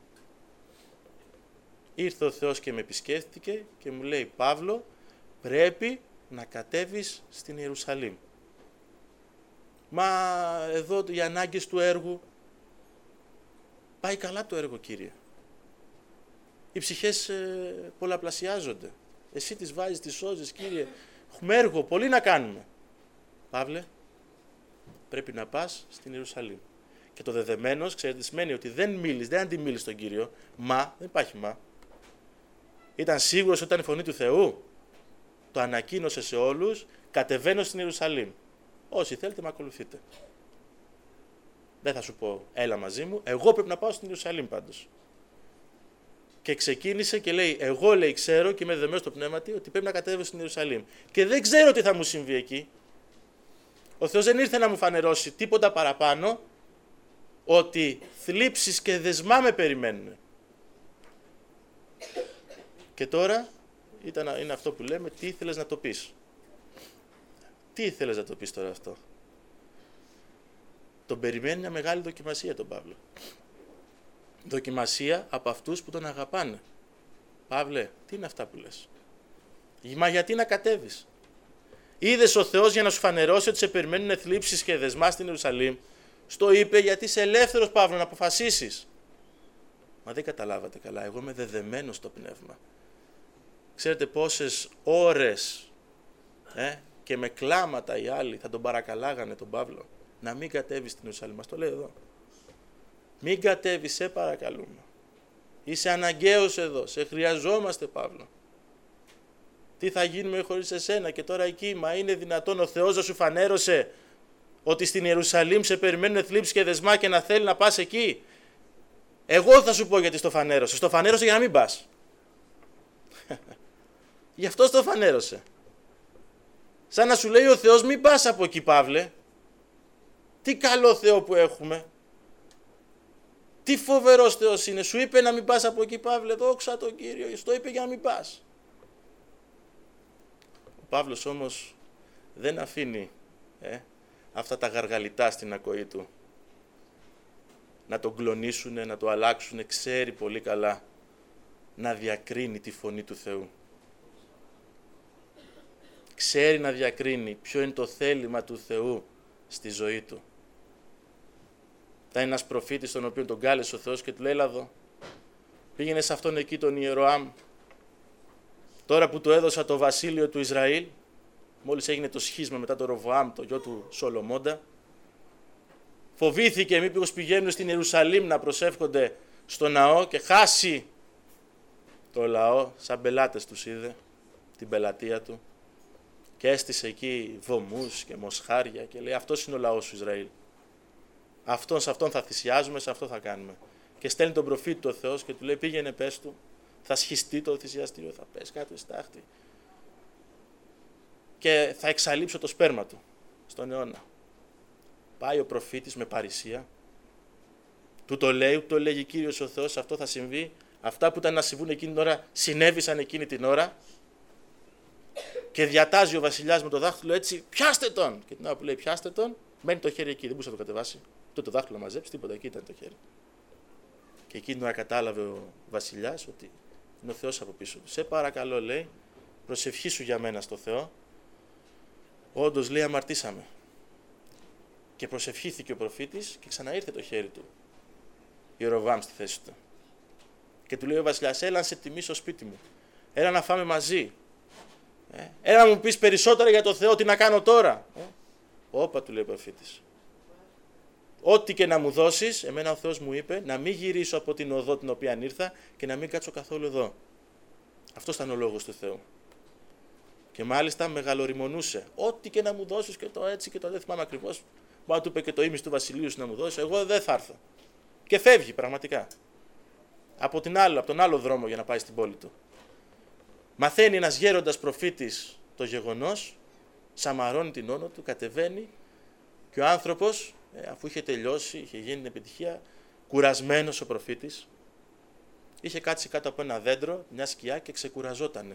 Ήρθε ο Θεός και με επισκέφτηκε και μου λέει Παύλο πρέπει να κατέβεις στην Ιερουσαλήμ. Μα εδώ οι ανάγκες του έργου. Πάει καλά το έργο, Κύριε. Οι ψυχές ε, πολλαπλασιάζονται. Εσύ τις βάζεις, τις σώζεις, Κύριε. Έχουμε έργο, πολύ να κάνουμε. Παύλε, πρέπει να πας στην Ιερουσαλήμ. Και Και το δεδεμένος, ξέρετε, σημαίνει ότι δεν μίλησε, δεν αντιμίλησε τον Κύριο. Μα, δεν υπάρχει μα. Ήταν σίγουρος ότι ήταν η φωνή του Θεού. Το ανακοίνωσε σε όλους, κατεβαίνω στην Ιερουσαλήμ. Όσοι θέλετε, με ακολουθείτε. Δεν θα σου πω, έλα μαζί μου, εγώ πρέπει να πάω στην Ιερουσαλήμ πάντως. Και ξεκίνησε και λέει, εγώ λέει ξέρω και είμαι δεδομένος στο πνεύμα ότι πρέπει να κατέβω στην Ιερουσαλήμ. Και δεν ξέρω τι θα μου συμβεί εκεί. Ο Θεός δεν ήρθε να μου φανερώσει τίποτα παραπάνω, ότι θλίψεις και δεσμά με περιμένουν. Και τώρα ήταν, είναι αυτό που λέμε, τι ήθελες να το πεις. Τι ήθελες να το πεις τώρα αυτό. Τον περιμένει μια μεγάλη δοκιμασία τον Παύλο. Δοκιμασία από αυτούς που τον αγαπάνε. Παύλε, τι είναι αυτά που λες. Μα γιατί να κατέβεις. Είδες ο Θεός για να σου φανερώσει ότι σε περιμένουν θλίψεις και δεσμά στην Ιερουσαλήμ. Στο είπε γιατί είσαι ελεύθερος, Παύλο, να αποφασίσεις. Μα δεν καταλάβατε καλά, εγώ είμαι δεδεμένος στο πνεύμα. Ξέρετε πόσες ώρες ε, και με κλάματα οι άλλοι θα τον παρακαλάγανε τον Παύλο να μην κατέβει στην Ιερουσαλήμ. Μας το λέει εδώ. Μην κατέβει, σε παρακαλούμε. Είσαι αναγκαίος εδώ, σε χρειαζόμαστε, Παύλο. Τι θα γίνουμε χωρίς εσένα και τώρα εκεί, μα είναι δυνατόν ο Θεός να σου φανέρωσε ότι στην Ιερουσαλήμ σε περιμένουν θλίψεις και δεσμά και να θέλει να πας εκεί. Εγώ θα σου πω γιατί στο φανέρωσε. Στο φανέρωσε για να μην πας. Γι' αυτό στο φανέρωσε. Σαν να σου λέει ο Θεός μην πας από εκεί, Παύλε. Τι καλό Θεό που έχουμε. Τι φοβερός Θεός είναι. Σου είπε να μην πας από εκεί, Παύλε. Δόξα τον Κύριο. Στο είπε για να μην πας. Ο Παύλος όμως δεν αφήνει ε, αυτά τα γαργαλιτά στην ακοή του. Να τον κλονίσουνε, να το αλλάξουνε. Ξέρει πολύ καλά να διακρίνει τη φωνή του Θεού. Ξέρει να διακρίνει ποιο είναι το θέλημα του Θεού στη ζωή του. Ήταν ένας προφήτης τον οποίο τον κάλεσε ο Θεός και του λέει, έλα εδώ, πήγαινε σε αυτόν εκεί τον Ιεροάμ, τώρα που του έδωσα το βασίλειο του Ισραήλ, μόλις έγινε το σχίσμα μετά το Ροβοάμ, το γιο του Σολομώντα, φοβήθηκε μήπως πηγαίνουν στην Ιερουσαλήμ να προσεύχονται στο ναό και χάσει το λαό, σαν πελάτες τους είδε, την πελατεία του, και έστησε εκεί βωμούς και μοσχάρια και λέει, αυτός είναι ο λαός του Ισραήλ. Αυτόν, σε αυτόν θα θυσιάζουμε, σε αυτό θα κάνουμε. Και στέλνει τον προφήτη του ο Θεός και του λέει, πήγαινε πες του, θα σχιστεί το θυσιαστήριο, θα πέσει κάτω στη τάχτη και θα εξαλείψω το σπέρμα του στον αιώνα. Πάει ο προφήτης με παρησία, του το λέει, του το λέγει Κύριος ο Θεός, αυτό θα συμβεί, αυτά που ήταν να συμβούν εκείνη την ώρα συνέβησαν εκείνη την ώρα. Και διατάζει ο βασιλιάς με το δάχτυλο έτσι, πιάστε τον! Και την ώρα που λέει πιάστε τον, μένει το χέρι εκεί, δεν μπορούσε να το κατεβάσει. Ούτε το δάχτυλο να μαζέψει, τίποτα, εκεί ήταν το χέρι. Και εκείνη την ώρα κατάλαβε ο βασιλιάς ότι είναι ο Θεός από πίσω του. Σε παρακαλώ, λέει, προσευχήσου για μένα στο Θεό. Όντως, λέει, αμαρτήσαμε. Και προσευχήθηκε ο προφήτης και ξαναήρθε το χέρι του. Ιεροβάμ στη θέση του. Και του λέει ο βασιλιάς, έλα να σε τιμήσω στο σπίτι μου. Έλα να φάμε μαζί. Ε, έλα να μου πεις περισσότερα για το Θεό, τι να κάνω τώρα. Ε, όπα, του λέει ο προφήτης. Ό,τι και να μου δώσεις, εμένα ο Θεός μου είπε να μην γυρίσω από την οδό την οποία ήρθα και να μην κάτσω καθόλου εδώ. Αυτός ήταν ο λόγος του Θεού. Και μάλιστα μεγαλοριμονούσε. Ό,τι και να μου δώσεις και το έτσι και το δεν θυμάμαι ακριβώς. Μα του είπε και το ίμιση του βασιλείου σου να μου δώσεις, εγώ δεν θα έρθω. Και φεύγει πραγματικά. Από, την άλλη, από τον άλλο δρόμο για να πάει στην πόλη του. Μαθαίνει ένας γέροντας προφήτης το γεγονός, σαμαρώνει την όνο του, κατεβαίνει και ο άνθρωπος, ε, αφού είχε τελειώσει, είχε γίνει την επιτυχία, κουρασμένος ο προφήτης, είχε κάτσει κάτω από ένα δέντρο, μια σκιά και ξεκουραζότανε.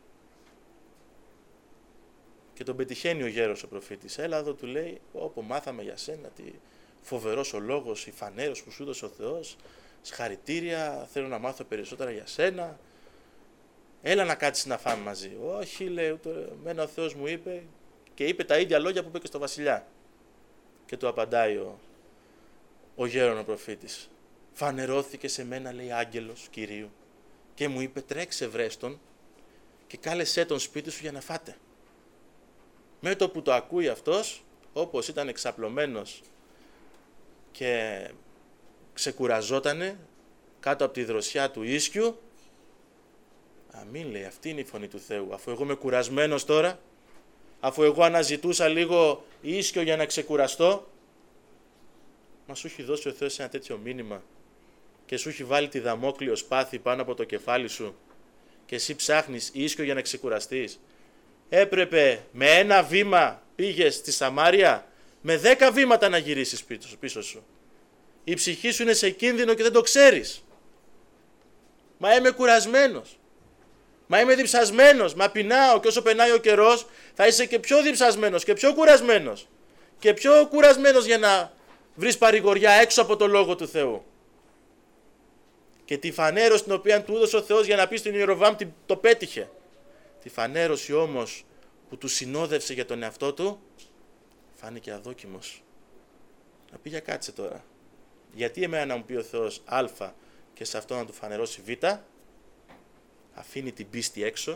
Και τον πετυχαίνει ο γέρος ο προφήτης. Έλα εδώ, του λέει, όπου μάθαμε για σένα, τι φοβερός ο λόγος, η φανέρωση που σου έδωσε ο Θεός, συγχαρητήρια, θέλω να μάθω περισσότερα για σένα. Έλα να κάτσεις να φάμε μαζί. Όχι, λέει, εμένα ο Θεός μου είπε και είπε τα ίδια λόγια που είπε και στο βασιλιά. Και του απαντάει ο, ο γέρον ο προφήτης. Φανερώθηκε σε μένα, λέει, άγγελος Κυρίου και μου είπε τρέξε βρες τον και κάλεσέ τον σπίτι σου για να φάτε. Με το που το ακούει αυτός, όπως ήταν εξαπλωμένος και ξεκουραζότανε κάτω από τη δροσιά του ίσκιου. Αμήν, λέει, αυτή είναι η φωνή του Θεού. Αφού εγώ είμαι κουρασμένος τώρα, αφού εγώ αναζητούσα λίγο ίσκιο για να ξεκουραστώ, μα σου έχει δώσει ο Θεός ένα τέτοιο μήνυμα και σου έχει βάλει τη δαμόκλειο σπάθη πάνω από το κεφάλι σου και εσύ ψάχνεις ίσκιο για να ξεκουραστείς. Έπρεπε με ένα βήμα πήγες στη Σαμάρια, με δέκα βήματα να γυρίσεις πίσω σου. Η ψυχή σου είναι σε κίνδυνο και δεν το ξέρεις. Μα είμαι κουρασμένος. Μα είμαι διψασμένος. Μα πεινάω και όσο περνάει ο καιρός θα είσαι και πιο διψασμένος και πιο κουρασμένος. Και πιο κουρασμένος για να βρεις παρηγοριά έξω από το Λόγο του Θεού. Και τη φανέρωση την οποία του έδωσε ο Θεός για να πει στον Ιεροβάμ το πέτυχε. Τη φανέρωση όμως που του συνόδευσε για τον εαυτό του φάνηκε αδόκιμος. Να πει για κάτσε τώρα. Γιατί εμένα να μου πει ο Θεός Α και σε αυτό να του φανερώσει Β, αφήνει την πίστη έξω,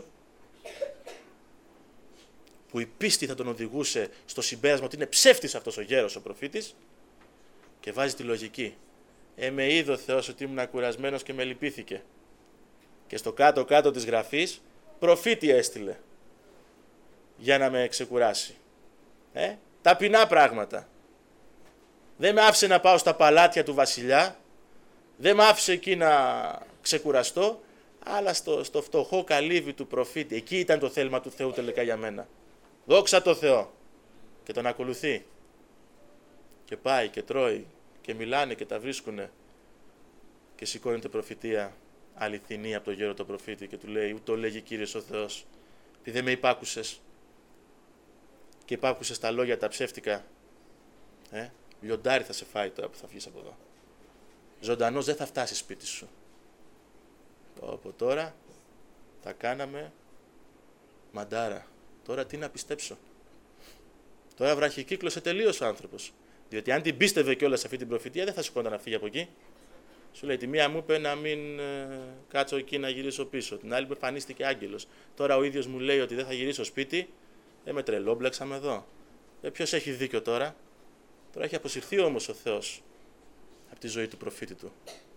που η πίστη θα τον οδηγούσε στο συμπέρασμα ότι είναι ψεύτης αυτός ο γέρος ο προφήτης, και βάζει τη λογική. Ε, με είδε ο Θεός ότι ήμουν κουρασμένος και με λυπήθηκε. Και στο κάτω-κάτω της γραφής προφήτη έστειλε για να με ξεκουράσει. Ε, ταπεινά πράγματα. Δεν με άφησε να πάω στα παλάτια του βασιλιά, δεν με άφησε εκεί να ξεκουραστώ, αλλά στο, στο φτωχό καλύβι του προφήτη. Εκεί ήταν το θέλημα του Θεού τελικά για μένα. Δόξα τω Θεώ. Και τον ακολουθεί. Και πάει και τρώει και μιλάνε και τα βρίσκουνε. Και σηκώνεται προφητεία αληθινή από το γέρο το προφήτη και του λέει, ούτω λέγει Κύριος ο Θεός, επειδή δεν με υπάκουσες και υπάκουσες τα λόγια τα ψεύτικα, ε, λιοντάρι θα σε φάει τώρα που θα βγεις από εδώ. Ζωντανός δεν θα φτάσει σπίτι σου. Από τώρα θα κάναμε μαντάρα. Τώρα τι να πιστέψω. Τώρα βραχικύκλωσε τελείως ο άνθρωπος. Διότι αν την πίστευε κιόλας αυτή την προφητεία, δεν θα σηκώνταν να φύγει από εκεί. Σου λέει, τη μία μου είπε να μην ε, κάτσω εκεί να γυρίσω πίσω. Την άλλη μου εμφανίστηκε άγγελος. Τώρα ο ίδιος μου λέει ότι δεν θα γυρίσω σπίτι. Δεν με τρελό, μπλέξαμε εδώ. Ε, ποιος έχει δίκιο τώρα. Τώρα έχει αποσυρθεί όμως ο Θεός από τη ζωή του προφήτη του.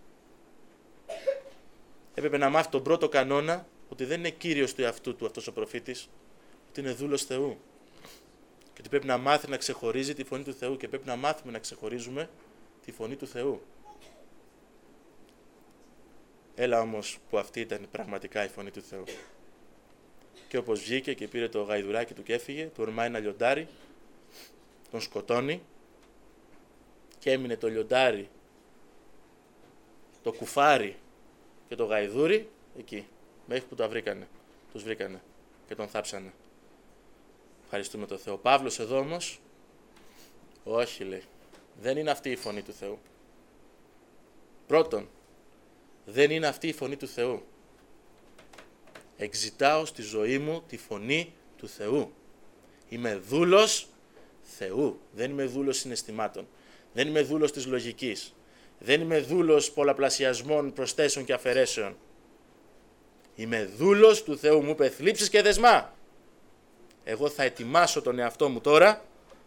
Έπρεπε να μάθει τον πρώτο κανόνα, ότι δεν είναι κύριος του εαυτού του αυτός ο προφήτης, ότι είναι δούλος Θεού. Και ότι πρέπει να μάθει να ξεχωρίζει τη φωνή του Θεού και πρέπει να μάθουμε να ξεχωρίζουμε τη φωνή του Θεού. Έλα όμως που αυτή ήταν πραγματικά η φωνή του Θεού. Και όπως βγήκε και πήρε το γαϊδουράκι του και έφυγε, του ορμάει ένα λιοντάρι, τον σκοτώνει και έμεινε το λιοντάρι, το κουφάρι και το γαϊδούρι εκεί, μέχρι που τα βρήκανε, τους βρήκανε και τον θάψανε. Ευχαριστούμε τον Θεό. Ο Παύλος εδώ όμως, όχι λέει, δεν είναι αυτή η φωνή του Θεού. Πρώτον, δεν είναι αυτή η φωνή του Θεού. Εξητάω στη ζωή μου τη φωνή του Θεού. Είμαι δούλος Θεού. Δεν είμαι δούλος συναισθημάτων. Δεν είμαι δούλος της λογικής. Δεν είμαι δούλος πολλαπλασιασμών, προσθέσεων και αφαιρέσεων. Είμαι δούλος του Θεού. Μου είπε θλίψεις και δεσμά. Εγώ θα ετοιμάσω τον εαυτό μου τώρα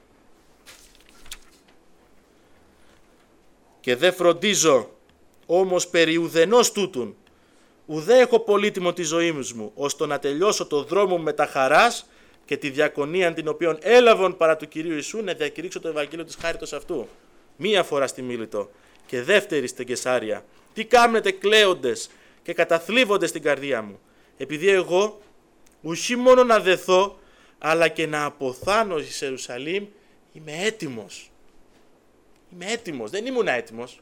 και δεν φροντίζω όμως περί ουδενός τούτουν. Ουδέ έχω πολύτιμο τη ζωή μου, ώστε να τελειώσω το δρόμο μου με τα χαράς και τη διακονία την οποία έλαβον παρά του Κυρίου Ιησού να διακηρύξω το Ευαγγέλιο της χάριτος αυτού. Μία φορά στη Μίλητο και δεύτερη στην Κεσάρια. Τι κάμνετε κλαίοντες και καταθλίβοντες στην καρδία μου, επειδή εγώ ουσί μόνο να δεθώ, αλλά και να αποθάνω εις Ιερουσαλήμ, είμαι έτοιμος. Είμαι έτοιμος. Δεν ήμουν έτοιμος.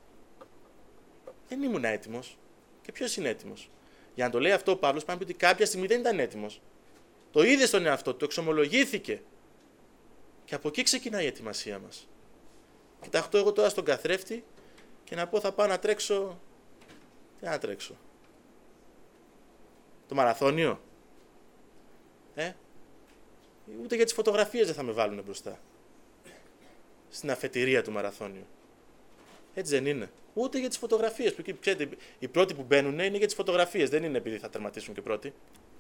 Δεν ήμουν έτοιμος. Και ποιος είναι έτοιμος? Για να το λέει αυτό ο Παύλος, πάμε ότι κάποια στιγμή δεν ήταν έτοιμος. Το είδε στον εαυτό του, το εξομολογήθηκε. Και από εκεί ξεκινάει η ετοιμασία μας. Κοιταχτώ εγώ τώρα στον καθρέφτη και να πω θα πάω να τρέξω. Τι να τρέξω? Το μαραθώνιο? Ε? Ούτε για τις φωτογραφίες δεν θα με βάλουν μπροστά. Στην αφετηρία του μαραθώνιου. Έτσι δεν είναι? Ούτε για τις φωτογραφίες. Που, ξέρετε, οι πρώτοι που μπαίνουν είναι για τις φωτογραφίες. Δεν είναι επειδή θα τερματίσουν και πρώτοι.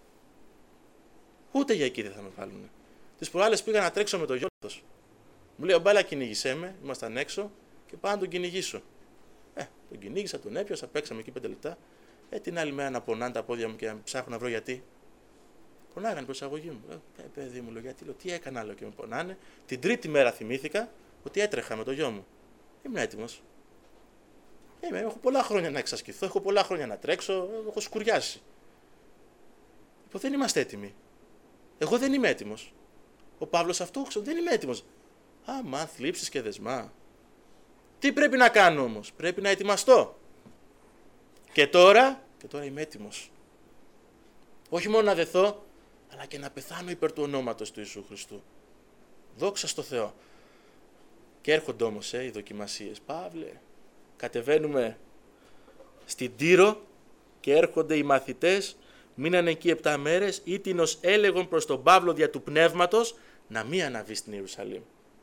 Ούτε για εκεί δεν θα με βάλουν. Τις προάλλες πήγα να τρέξω με το γιο του. Μου λέει: Μπάλα, κυνήγησέ με. Ήμασταν έξω. και πάω να τον κυνηγήσω. Ε, τον κυνήγησα, τον έπιασα, παίξαμε εκεί πέντε λεπτά. Ε, την άλλη μέρα να πονάνε τα πόδια μου και να ψάχνω να βρω γιατί. Πονάγανε η προσαγωγή μου. Ε, παιδί μου, λέω, γιατί, λέω, τι έκανα, λέω, και με πονάνε. Την τρίτη μέρα θυμήθηκα ότι έτρεχα με το γιο μου. Ήμουν έτοιμος. Είμαι, έχω πολλά χρόνια να εξασκηθώ, έχω πολλά χρόνια να τρέξω, έχω σκουριάσει. Λοιπόν, δεν είμαστε έτοιμοι. Εγώ δεν είμαι έτοιμος. Ο Παύλος αυτό δεν είμαι έτοιμος. Άμα θλίψεις και δεσμά. Τι πρέπει να κάνω όμως? Πρέπει να ετοιμαστώ. Και τώρα, και τώρα είμαι έτοιμος. Όχι μόνο να δεθώ, αλλά και να πεθάνω υπέρ του ονόματος του Ιησού Χριστού. Δόξα στο Θεό. Και έρχονται όμως ε, οι δοκιμασίες. Παύλε, κατεβαίνουμε στην Τύρο και έρχονται οι μαθητές, μείνανε εκεί επτά μέρες, ήτινος έλεγον προς τον Παύλο δια του πνεύματος να μη αναβεί στην Ιερουσαλήμ.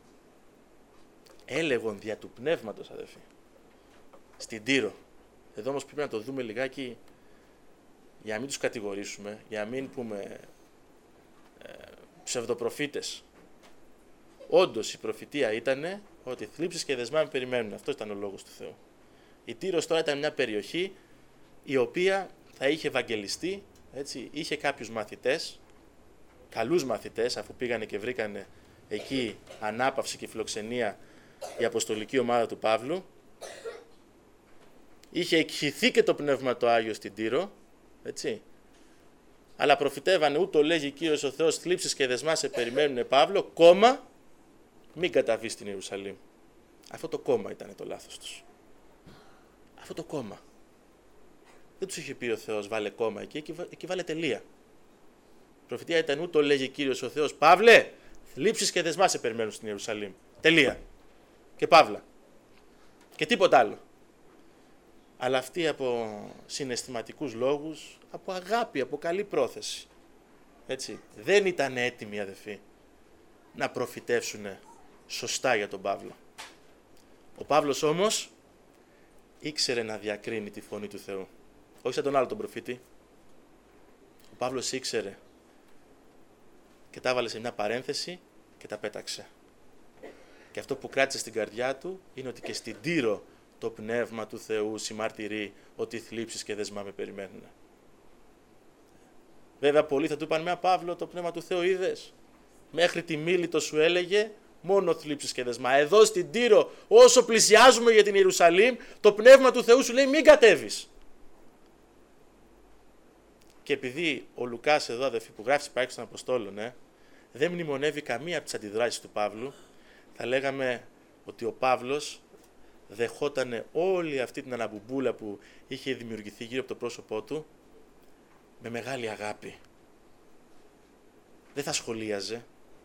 Έλεγον δια του πνεύματος, αδελφοί. Στην Τύρο. Εδώ όμως πρέπει να το δούμε λιγάκι για να μην τους κατηγορήσουμε, για να μην πούμε ε, ψευδοπροφήτες. Όντως η προφητεία ήταν ότι θλίψεις και δεσμά με περιμένουν. Αυτό ήταν ο λόγος του Θεού. Η Τύρος τώρα ήταν μια περιοχή η οποία θα είχε ευαγγελιστεί, έτσι, είχε κάποιους μαθητές, καλούς μαθητές, αφού πήγανε και βρήκανε εκεί ανάπαυση και φιλοξενία η αποστολική ομάδα του Παύλου. Είχε εκχυθεί και το Πνεύμα το Άγιο στην Τύρο, έτσι. Αλλά προφητεύανε, ούτω λέγει Κύριος ο Θεός, θλίψεις και δεσμά σε περιμένουνε Παύλο, κόμμα, μην καταβεί στην Ιερουσαλήμ. Αυτό το κόμμα ήταν το λάθος τους. Αυτό το κόμμα. Δεν τους είχε πει ο Θεός βάλε κόμμα εκεί, εκεί, εκεί βάλε τελεία. Η προφητεία ήταν ούτω λέγει Κύριος ο Θεός, Παύλε, θλίψεις και δεσμά σε περιμένουν στην Ιερουσαλήμ. Τελεία. Και παύλα. Και τίποτα άλλο. Αλλά αυτοί από συναισθηματικούς λόγους, από αγάπη, από καλή πρόθεση, έτσι, δεν ήταν έτοιμοι, αδελφοί, να προφητεύσουν σωστά για τον Παύλο. Ο Παύλος όμως ήξερε να διακρίνει τη φωνή του Θεού. Όχι σαν τον άλλο τον προφήτη. Ο Παύλος ήξερε και τα έβαλε σε μια παρένθεση και τα πέταξε. Και αυτό που κράτησε στην καρδιά του είναι ότι και στην Τύρο το Πνεύμα του Θεού συμμαρτυρεί ότι θλίψεις και δεσμά με περιμένουν. Βέβαια πολλοί θα του είπαν, με Παύλο, το Πνεύμα του Θεού είδες. Μέχρι τη Μίλητο σου έλεγε μόνο θλίψεις και δεσμά. Εδώ στην Τύρο, όσο πλησιάζουμε για την Ιερουσαλήμ, το Πνεύμα του Θεού σου λέει μην κατέβεις. Και επειδή ο Λουκάς εδώ, αδελφοί, που γράφει στις πράξεις των Αποστόλων, ε, δεν μνημονεύει καμία από τις αντιδράσεις του Παύλου, θα λέγαμε ότι ο Παύλος δεχόταν όλη αυτή την αναμπουμπούλα που είχε δημιουργηθεί γύρω από το πρόσωπό του με μεγάλη αγάπη. Δεν θα σχολίαζε,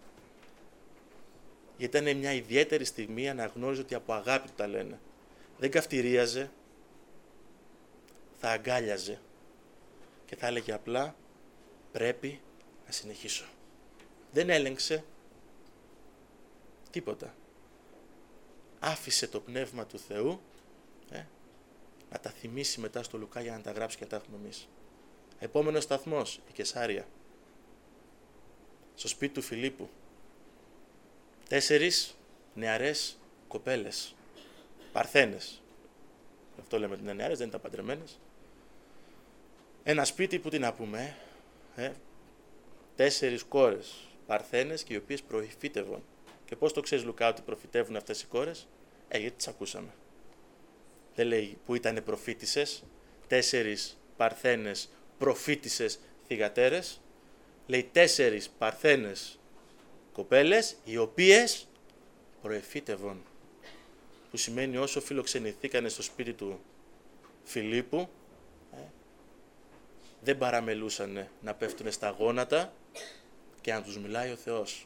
γιατί ήταν μια ιδιαίτερη στιγμή, αναγνώριζε ότι από αγάπη του τα λένε. Δεν καυτηρίαζε, θα αγκάλιαζε και θα έλεγε απλά πρέπει να συνεχίσω. Δεν έλεγξε τίποτα. Άφησε το Πνεύμα του Θεού ε, να τα θυμίσει μετά στο Λουκά για να τα γράψει και να τα έχουμε εμείς. Επόμενος σταθμός, η Κεσάρια. Στο σπίτι του Φιλίππου. Τέσσερις νεαρές κοπέλες. Παρθένες. Αυτό λέμε ότι είναι νεαρές, δεν ήταν παντρεμένες. Ένα σπίτι που τι να πούμε, ε, τέσσερις κόρες παρθένες και οι οποίες προφήτευαν. Και πώς το ξέρεις, Λουκά, ότι προφητεύουν αυτές οι κόρες? Ε, γιατί τις ακούσαμε. Δεν λέει που ήταν προφήτησες, τέσσερις παρθένες προφήτησες θυγατέρες. Λέει τέσσερις παρθένες κοπέλες, οι οποίες προεφήτευαν. Που σημαίνει όσο φιλοξενηθήκανε στο σπίτι του Φιλίππου, ε, δεν παραμελούσαν να πέφτουν στα γόνατα και να τους μιλάει ο Θεός.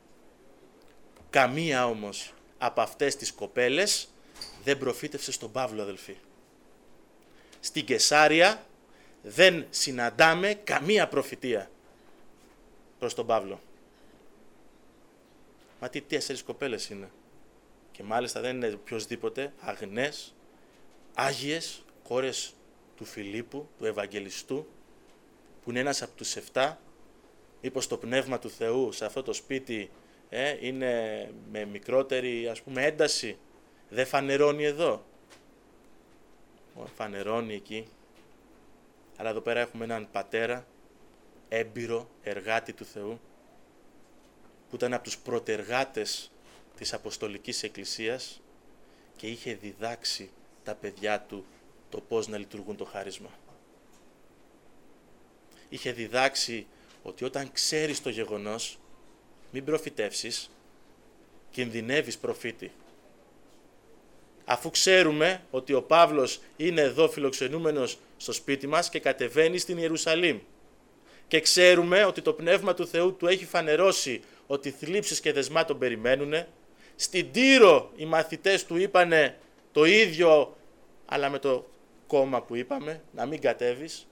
Καμία όμως από αυτές τις κοπέλες δεν προφήτευσε στον Παύλο, αδελφοί. Στην Κεσάρια δεν συναντάμε καμία προφητεία προς τον Παύλο. Μα τι τέσσερις κοπέλες είναι. Και μάλιστα δεν είναι οποιοσδήποτε, αγνές, άγιες, κόρες του Φιλίππου, του Ευαγγελιστού, που είναι ένας από τους εφτά, μήπως το Πνεύμα του Θεού σε αυτό το σπίτι ε, είναι με μικρότερη, ας πούμε, ένταση Δεν φανερώνει εδώ. Φανερώνει εκεί. Αλλά εδώ πέρα έχουμε έναν πατέρα, έμπειρο, εργάτη του Θεού, που ήταν από τους πρωτεργάτες της Αποστολικής Εκκλησίας και είχε διδάξει τα παιδιά του το πώς να λειτουργούν το χάρισμα. Είχε διδάξει ότι όταν ξέρεις το γεγονός, μην προφητεύσεις, κινδυνεύεις προφήτη. Αφού ξέρουμε ότι ο Παύλος είναι εδώ φιλοξενούμενος στο σπίτι μας και κατεβαίνει στην Ιερουσαλήμ και ξέρουμε ότι το Πνεύμα του Θεού του έχει φανερώσει ότι θλίψεις και δεσμά τον περιμένουνε, στην Τύρο οι μαθητές του είπανε το ίδιο, αλλά με το κόμμα που είπαμε, να μην κατέβεις.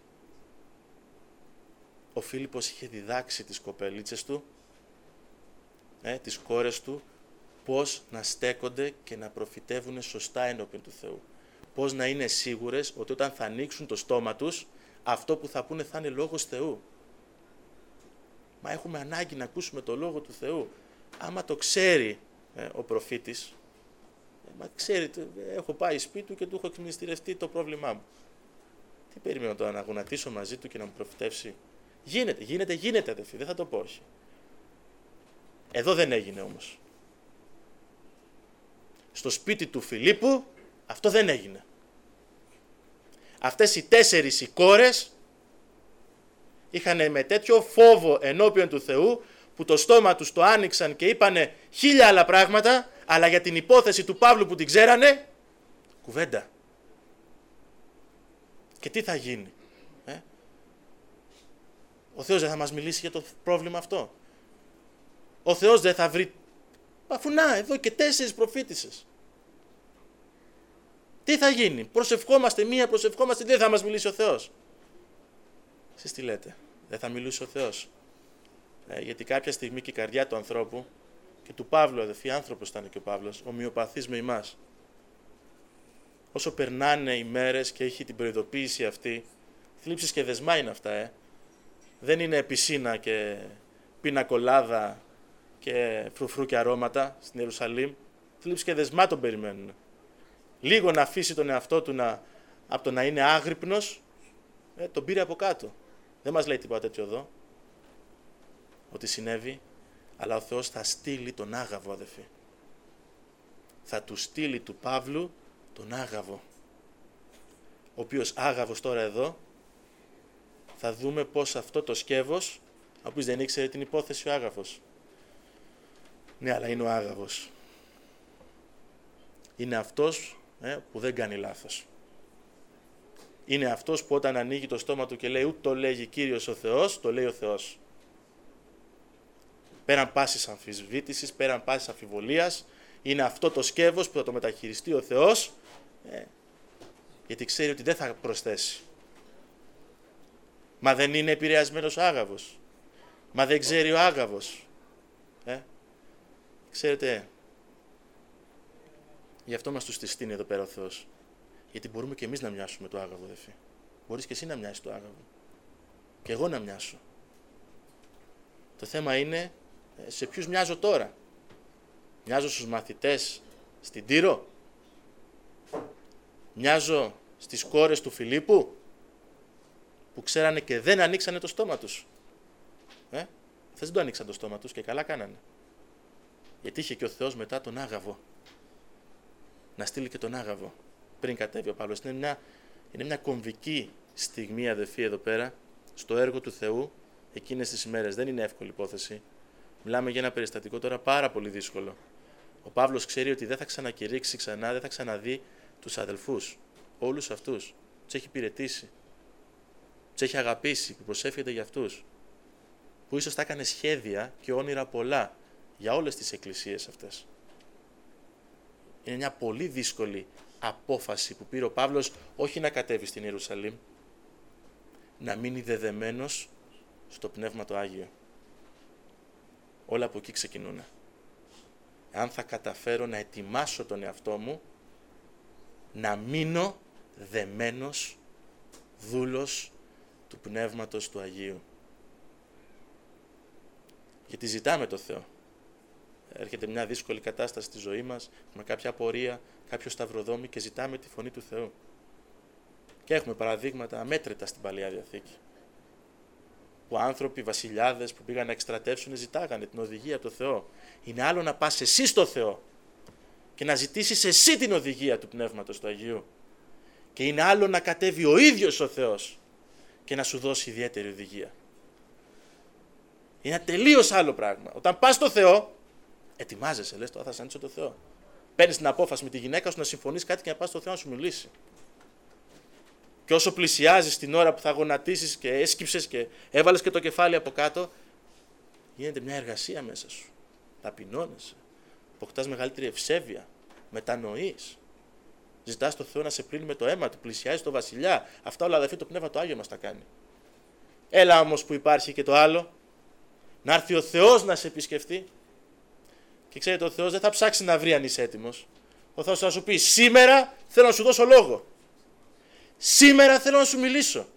Ο Φίλιππος είχε διδάξει τις κοπελίτσες του, ε, τις κόρες του, πώς να στέκονται και να προφητεύουν σωστά ενώπιον του Θεού. Πώς να είναι σίγουρες ότι όταν θα ανοίξουν το στόμα τους, αυτό που θα πούνε θα είναι λόγος Θεού. Μα έχουμε ανάγκη να ακούσουμε το λόγο του Θεού. Άμα το ξέρει ε, ο προφήτης, ε, μα ξέρει, έχω πάει σπίτι του και του έχω εκμυστηρευτεί το πρόβλημά μου. Τι περιμένω τώρα, να γονατίσω μαζί του και να μου προφητεύσει? Γίνεται, γίνεται, γίνεται αδελφοί, δεν θα το πω όχι. Εδώ δεν έγινε όμως. Στο σπίτι του Φιλίππου αυτό δεν έγινε. Αυτές οι τέσσερις οι κόρες είχαν με τέτοιο φόβο ενώπιον του Θεού που το στόμα τους το άνοιξαν και είπανε χίλια άλλα πράγματα, αλλά για την υπόθεση του Παύλου που την ξέρανε, κουβέντα. Και τι θα γίνει? Ε? Ο Θεός δεν θα μας μιλήσει για το πρόβλημα αυτό? Ο Θεός δεν θα βρει? Αφού να, εδώ και τέσσερις προφήτησες. Τι θα γίνει? Προσευχόμαστε μία, προσευχόμαστε, δεν θα μας μιλήσει ο Θεός? Εσείς τι λέτε? Δεν θα μιλούσε ο Θεός? Ε, γιατί κάποια στιγμή και η καρδιά του ανθρώπου, και του Παύλου αδελφοί, άνθρωπος ήταν και ο Παύλος, ομοιοπαθής με εμάς. Όσο περνάνε οι μέρες και έχει την προειδοποίηση αυτή, θλίψεις και δεσμά είναι αυτά, ε. Δεν είναι πισίνα και πινακολάδα και φρουφρού και αρώματα στην Ιερουσαλήμ. Θλίψεις και δεσμά τον περιμένουν. Λίγο να αφήσει τον εαυτό του να, από το να είναι άγρυπνος, ε, τον πήρε από κάτω. Δεν μας λέει τίποτα τέτοιο εδώ, ότι συνέβη, αλλά ο Θεός θα στείλει τον Άγαβο, αδελφοί. Θα του στείλει του Παύλου τον Άγαβο. Ο οποίος Άγαβος τώρα εδώ, θα δούμε πως αυτό το σκεύος, ο οποίος δεν ήξερε την υπόθεση ο Άγαβος. Ναι, αλλά είναι ο Άγαβος. Είναι αυτός ε, που δεν κάνει λάθος. Είναι αυτός που όταν ανοίγει το στόμα του και λέει ούτε το λέγει Κύριος ο Θεός, το λέει ο Θεός. Πέραν πάσης αμφισβήτησης, πέραν πάσης αμφιβολίας, είναι αυτό το σκεύος που θα το μεταχειριστεί ο Θεός, ε, γιατί ξέρει ότι δεν θα προσθέσει. Μα δεν είναι επηρεασμένος ο Άγαβος. Μα δεν ξέρει ο Άγαβος. Ε, ξέρετε, γι' αυτό μας τους συστήνει εδώ πέρα ο Θεός. Γιατί μπορούμε και εμείς να μοιάσουμε το Άγαβο, αδελφοί. Μπορείς και εσύ να μοιάσεις το Άγαβο. Και εγώ να μοιάσω. Το θέμα είναι σε ποιους μοιάζω τώρα. Μοιάζω στους μαθητές στην Τύρο? Μοιάζω στις κόρες του Φιλίππου που ξέρανε και δεν ανοίξανε το στόμα τους? Ε? Αυτές δεν το ανοίξαν το στόμα τους και καλά κάνανε. Γιατί είχε και ο Θεός μετά τον Άγαβο. Να στείλει και τον Άγαβο πριν κατέβει ο Παύλος. Είναι μια, είναι μια κομβική στιγμή, αδελφοί, εδώ πέρα, στο έργο του Θεού εκείνες τις ημέρες. Δεν είναι εύκολη υπόθεση. Μιλάμε για ένα περιστατικό τώρα πάρα πολύ δύσκολο. Ο Παύλος ξέρει ότι δεν θα ξανακηρύξει ξανά, δεν θα ξαναδεί τους αδελφούς. Όλους αυτούς. Τους έχει υπηρετήσει. Τους έχει αγαπήσει, που προσεύχεται για αυτούς. Που ίσως θα έκανε σχέδια και όνειρα πολλά για όλες τις εκκλησίες αυτές. Είναι μια πολύ δύσκολη απόφαση που πήρε ο Παύλος, όχι να κατέβει στην Ιερουσαλήμ, να μείνει δεδεμένος στο Πνεύμα το Άγιο. Όλα από εκεί ξεκινούν. Αν θα καταφέρω να ετοιμάσω τον εαυτό μου, να μείνω δεμένος δούλος του Πνεύματος του Αγίου. Γιατί ζητάμε το Θεό. Έρχεται μια δύσκολη κατάσταση στη ζωή μας, με κάποια απορία, κάποιο σταυροδρόμι και ζητάμε τη φωνή του Θεού. Και έχουμε παραδείγματα αμέτρητα στην Παλαιά Διαθήκη. Που άνθρωποι, βασιλιάδες που πήγαν να εκστρατεύσουν, ζητάγανε την οδηγία από το Θεό. Είναι άλλο να πας εσύ στο Θεό και να ζητήσεις εσύ την οδηγία του Πνεύματος του Αγίου. Και είναι άλλο να κατέβει ο ίδιος ο Θεός και να σου δώσει ιδιαίτερη οδηγία. Είναι ένα τελείως άλλο πράγμα. Όταν πας στο Θεό, ετοιμάζεσαι, λες τώρα θα συναντήσω το Θεό. Παίρνεις την απόφαση με τη γυναίκα σου να συμφωνείς κάτι και να πας στο Θεό να σου μιλήσει. Και όσο πλησιάζεις την ώρα που θα γονατίσεις και έσκυψες και έβαλες και το κεφάλι από κάτω, γίνεται μια εργασία μέσα σου. Ταπεινώνεσαι, αποκτάς μεγαλύτερη ευσέβεια, μετανοείς. Ζητάς το Θεό να σε πλύνει με το αίμα του, πλησιάζεις το βασιλιά. Αυτά όλα αδερφοί το Πνεύμα το Άγιο μας τα κάνει. Έλα όμως που υπάρχει και το άλλο, να έρθει ο Θεός να σε επισκεφτεί. Και ξέρετε, ο Θεός δεν θα ψάξει να βρει αν είσαι έτοιμος. Ο Θεός θα σου πει: σήμερα θέλω να σου δώσω λόγο. Σήμερα θέλω να σου μιλήσω.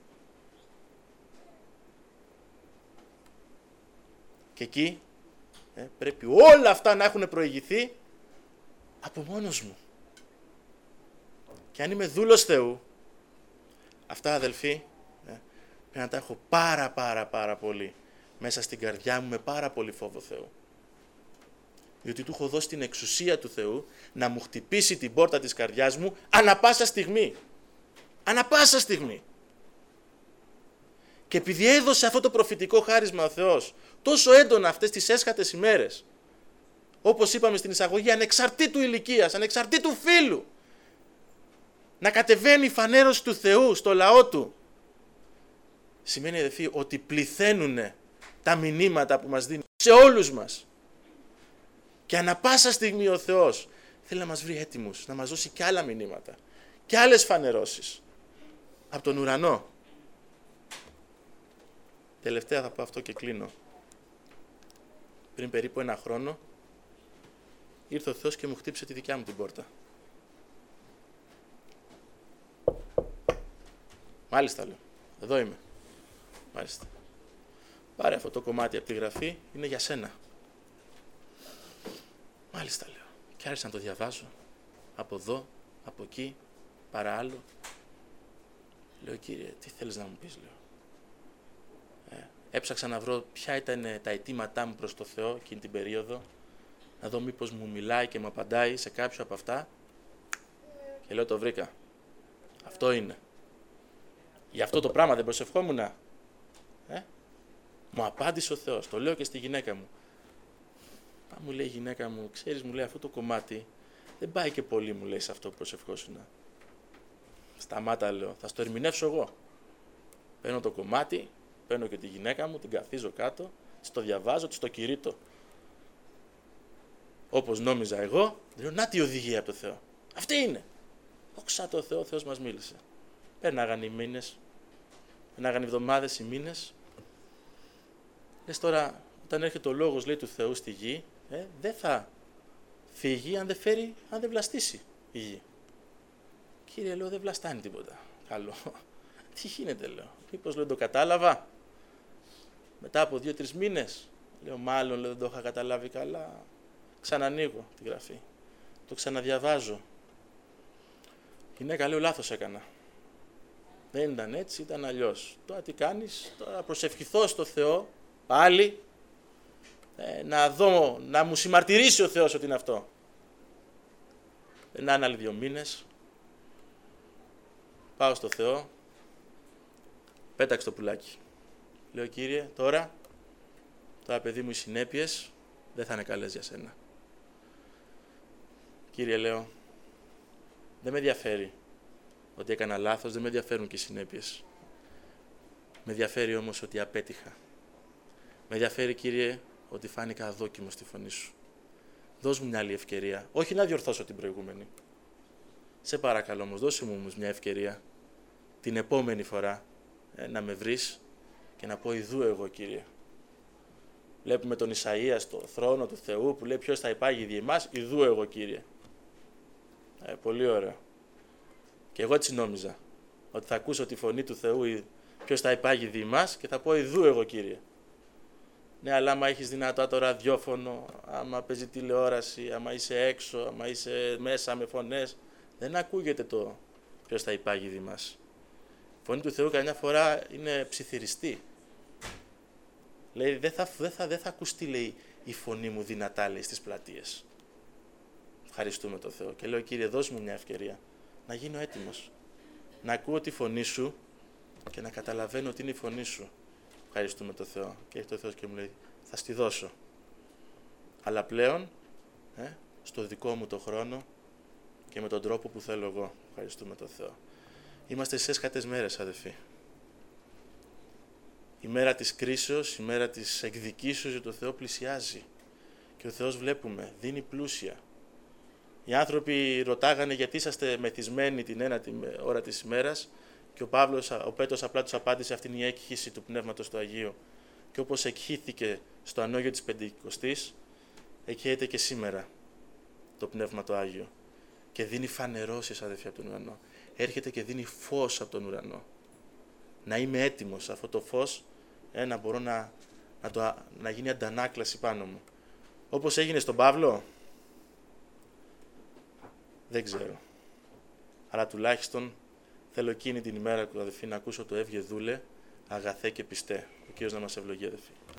Και εκεί ε, πρέπει όλα αυτά να έχουν προηγηθεί από μόνος μου. Και αν είμαι δούλος Θεού, αυτά αδελφοί ε, πρέπει να τα έχω πάρα πάρα πάρα πολύ μέσα στην καρδιά μου, με πάρα πολύ φόβο Θεού. Διότι του έχω δώσει την εξουσία του Θεού να μου χτυπήσει την πόρτα της καρδιάς μου ανά πάσα στιγμή. Ανά πάσα στιγμή. Και επειδή έδωσε αυτό το προφητικό χάρισμα ο Θεός τόσο έντονα αυτές τις έσχατες ημέρες, όπως είπαμε στην εισαγωγή, ανεξαρτήτου ηλικίας, ανεξαρτήτου φύλου, να κατεβαίνει η φανέρωση του Θεού στο λαό του, σημαίνει αδελφοί ότι πληθαίνουν τα μηνύματα που μας δίνει σε όλους μας. Και ανά πάσα στιγμή ο Θεός θέλει να μας βρει έτοιμους, να μας δώσει και άλλα μηνύματα και άλλες φανερώσεις από τον ουρανό. Τελευταία θα πω αυτό και κλείνω. Πριν περίπου ένα χρόνο ήρθε ο Θεός και μου χτύπησε τη δικιά μου την πόρτα. Μάλιστα, λέω. Εδώ είμαι. Μάλιστα. Πάρε αυτό το κομμάτι από τη γραφή, είναι για σένα. Μάλιστα, λέω. Και άρχισα να το διαβάζω. Από εδώ, από εκεί, παρά άλλο. Λέω: Κύριε, τι θέλεις να μου πεις, λέω. Ε, έψαξα να βρω ποια ήταν τα αιτήματά μου προς το Θεό εκείνη την περίοδο, να δω μήπως μου μιλάει και μου απαντάει σε κάποιο από αυτά. Και λέω: το βρήκα. Αυτό είναι. Για αυτό το πράγμα δεν προσευχόμουν. Ε? Μου απάντησε ο Θεός. Το λέω και στη γυναίκα μου. Πά, μου λέει η γυναίκα μου, ξέρεις, μου λέει, αυτό το κομμάτι δεν πάει και πολύ, μου λέει, σε αυτό που προσευχόσουν. Σταμάτα, λέω, θα στο ερμηνεύσω εγώ. Παίρνω το κομμάτι, παίρνω και τη γυναίκα μου, την καθίζω κάτω, της το διαβάζω, της το κηρύττω. Όπως νόμιζα εγώ, λέω: να τη οδηγία από το Θεό. Αυτή είναι. Δόξα τω Θεώ, ο Θεός μας μίλησε. Πέρναγαν οι μήνες, πέρναγαν οι εβδομάδες, οι μήνες. Λες τώρα, όταν έρχεται ο λόγος, λέει, του Θεού στη γη, ε, δεν θα φύγει αν δεν φέρει, αν δεν βλαστήσει η γη. Κύριε, λέω, δεν βλαστάνει τίποτα. Καλό. Τι γίνεται, λέω. Μήπως, λέω, το κατάλαβα. Μετά από δύο-τρεις μήνες, λέω, μάλλον, λέω, δεν το είχα καταλάβει καλά. Ξανανοίγω τη γραφή. Το ξαναδιαβάζω. Γυναίκα, λέω, λάθος έκανα. Δεν ήταν έτσι, ήταν αλλιώς. Τώρα τι κάνεις, τώρα προσευχηθώ στο Θεό, πάλι, ε, να δω, να μου συμμαρτυρήσει ο Θεός ότι είναι αυτό. Δεν είναι άλλοι δύο μήνες. Πάω στο Θεό, πέταξε το πουλάκι. Λέω: Κύριε, τώρα, τώρα παιδί μου, οι συνέπειες δεν θα είναι καλές για σένα. Κύριε, λέω, δεν με ενδιαφέρει ότι έκανα λάθος, δεν με ενδιαφέρουν και οι συνέπειες. Με ενδιαφέρει όμως ότι απέτυχα. Με ενδιαφέρει, Κύριε, ότι φάνηκα αδόκιμο στη φωνή σου. Δώσ' μου μια άλλη ευκαιρία, όχι να διορθώσω την προηγούμενη. Σε παρακαλώ όμως, δώσε μου όμως μια ευκαιρία την επόμενη φορά ε, να με βρεις και να πω: ιδού εγώ, Κύριε. Βλέπουμε τον Ισαΐα στο θρόνο του Θεού που λέει: ποιος θα υπάγει δι' εμάς, ιδού εγώ, Κύριε. Ε, πολύ ωραίο. Και εγώ έτσι νόμιζα, ότι θα ακούσω τη φωνή του Θεού, ποιος θα υπάγει δι' εμάς, και θα πω: ιδού εγώ, Κύριε. Ναι, αλλά άμα έχεις δυνατά το ραδιόφωνο, άμα παίζει τηλεόραση, άμα είσαι έξω, άμα είσαι μέσα με φωνές, δεν ακούγεται το ποιος θα υπάγει δι' μας. Η φωνή του Θεού καμιά φορά είναι ψιθυριστή. Λέει, δεν θα, δεν θα, δεν θα ακουστεί, λέει, η φωνή μου δυνατά, λέει, στις πλατείες. Ευχαριστούμε τον Θεό. Και λέω, Κύριε, δώσ' μου μια ευκαιρία να γίνω έτοιμος. Να ακούω τη φωνή σου και να καταλαβαίνω ότι είναι η φωνή σου. Ευχαριστούμε τον Θεό. Και έχει το Θεός και μου λέει, θα στη δώσω. Αλλά πλέον, ε, στο δικό μου το χρόνο και με τον τρόπο που θέλω εγώ. Ευχαριστούμε τον Θεό. Είμαστε στις έσχατες μέρες, αδελφοί. Η μέρα της κρίσεως, η μέρα της εκδικήσεως για το Θεό πλησιάζει. Και ο Θεός βλέπουμε, δίνει πλούσια. Οι άνθρωποι ρωτάγανε γιατί είσαστε μεθυσμένοι την ένατη ώρα της ημέρας και ο, Παύλος, ο Πέτρος απλά τους απάντησε αυτήν η έκχυση του Πνεύματος του Αγίου. Και όπως εκχύθηκε στο ανώγιο της Πεντηκοστής, εκχύεται και σήμερα το Πνεύμα το Άγιο. Και δίνει φανερώσεις, αδελφοί, από τον ουρανό. Έρχεται και δίνει φως από τον ουρανό. Να είμαι έτοιμος αυτό το φως, ε, να μπορώ να, να, το, να γίνει αντανάκλαση πάνω μου. Όπως έγινε στον Παύλο, δεν ξέρω. Αλλά τουλάχιστον θέλω εκείνη την ημέρα, αδελφοί, να ακούσω το έβγε δούλε, αγαθέ και πιστέ. Ο Κύριος να μας ευλογεί, αδελφοί.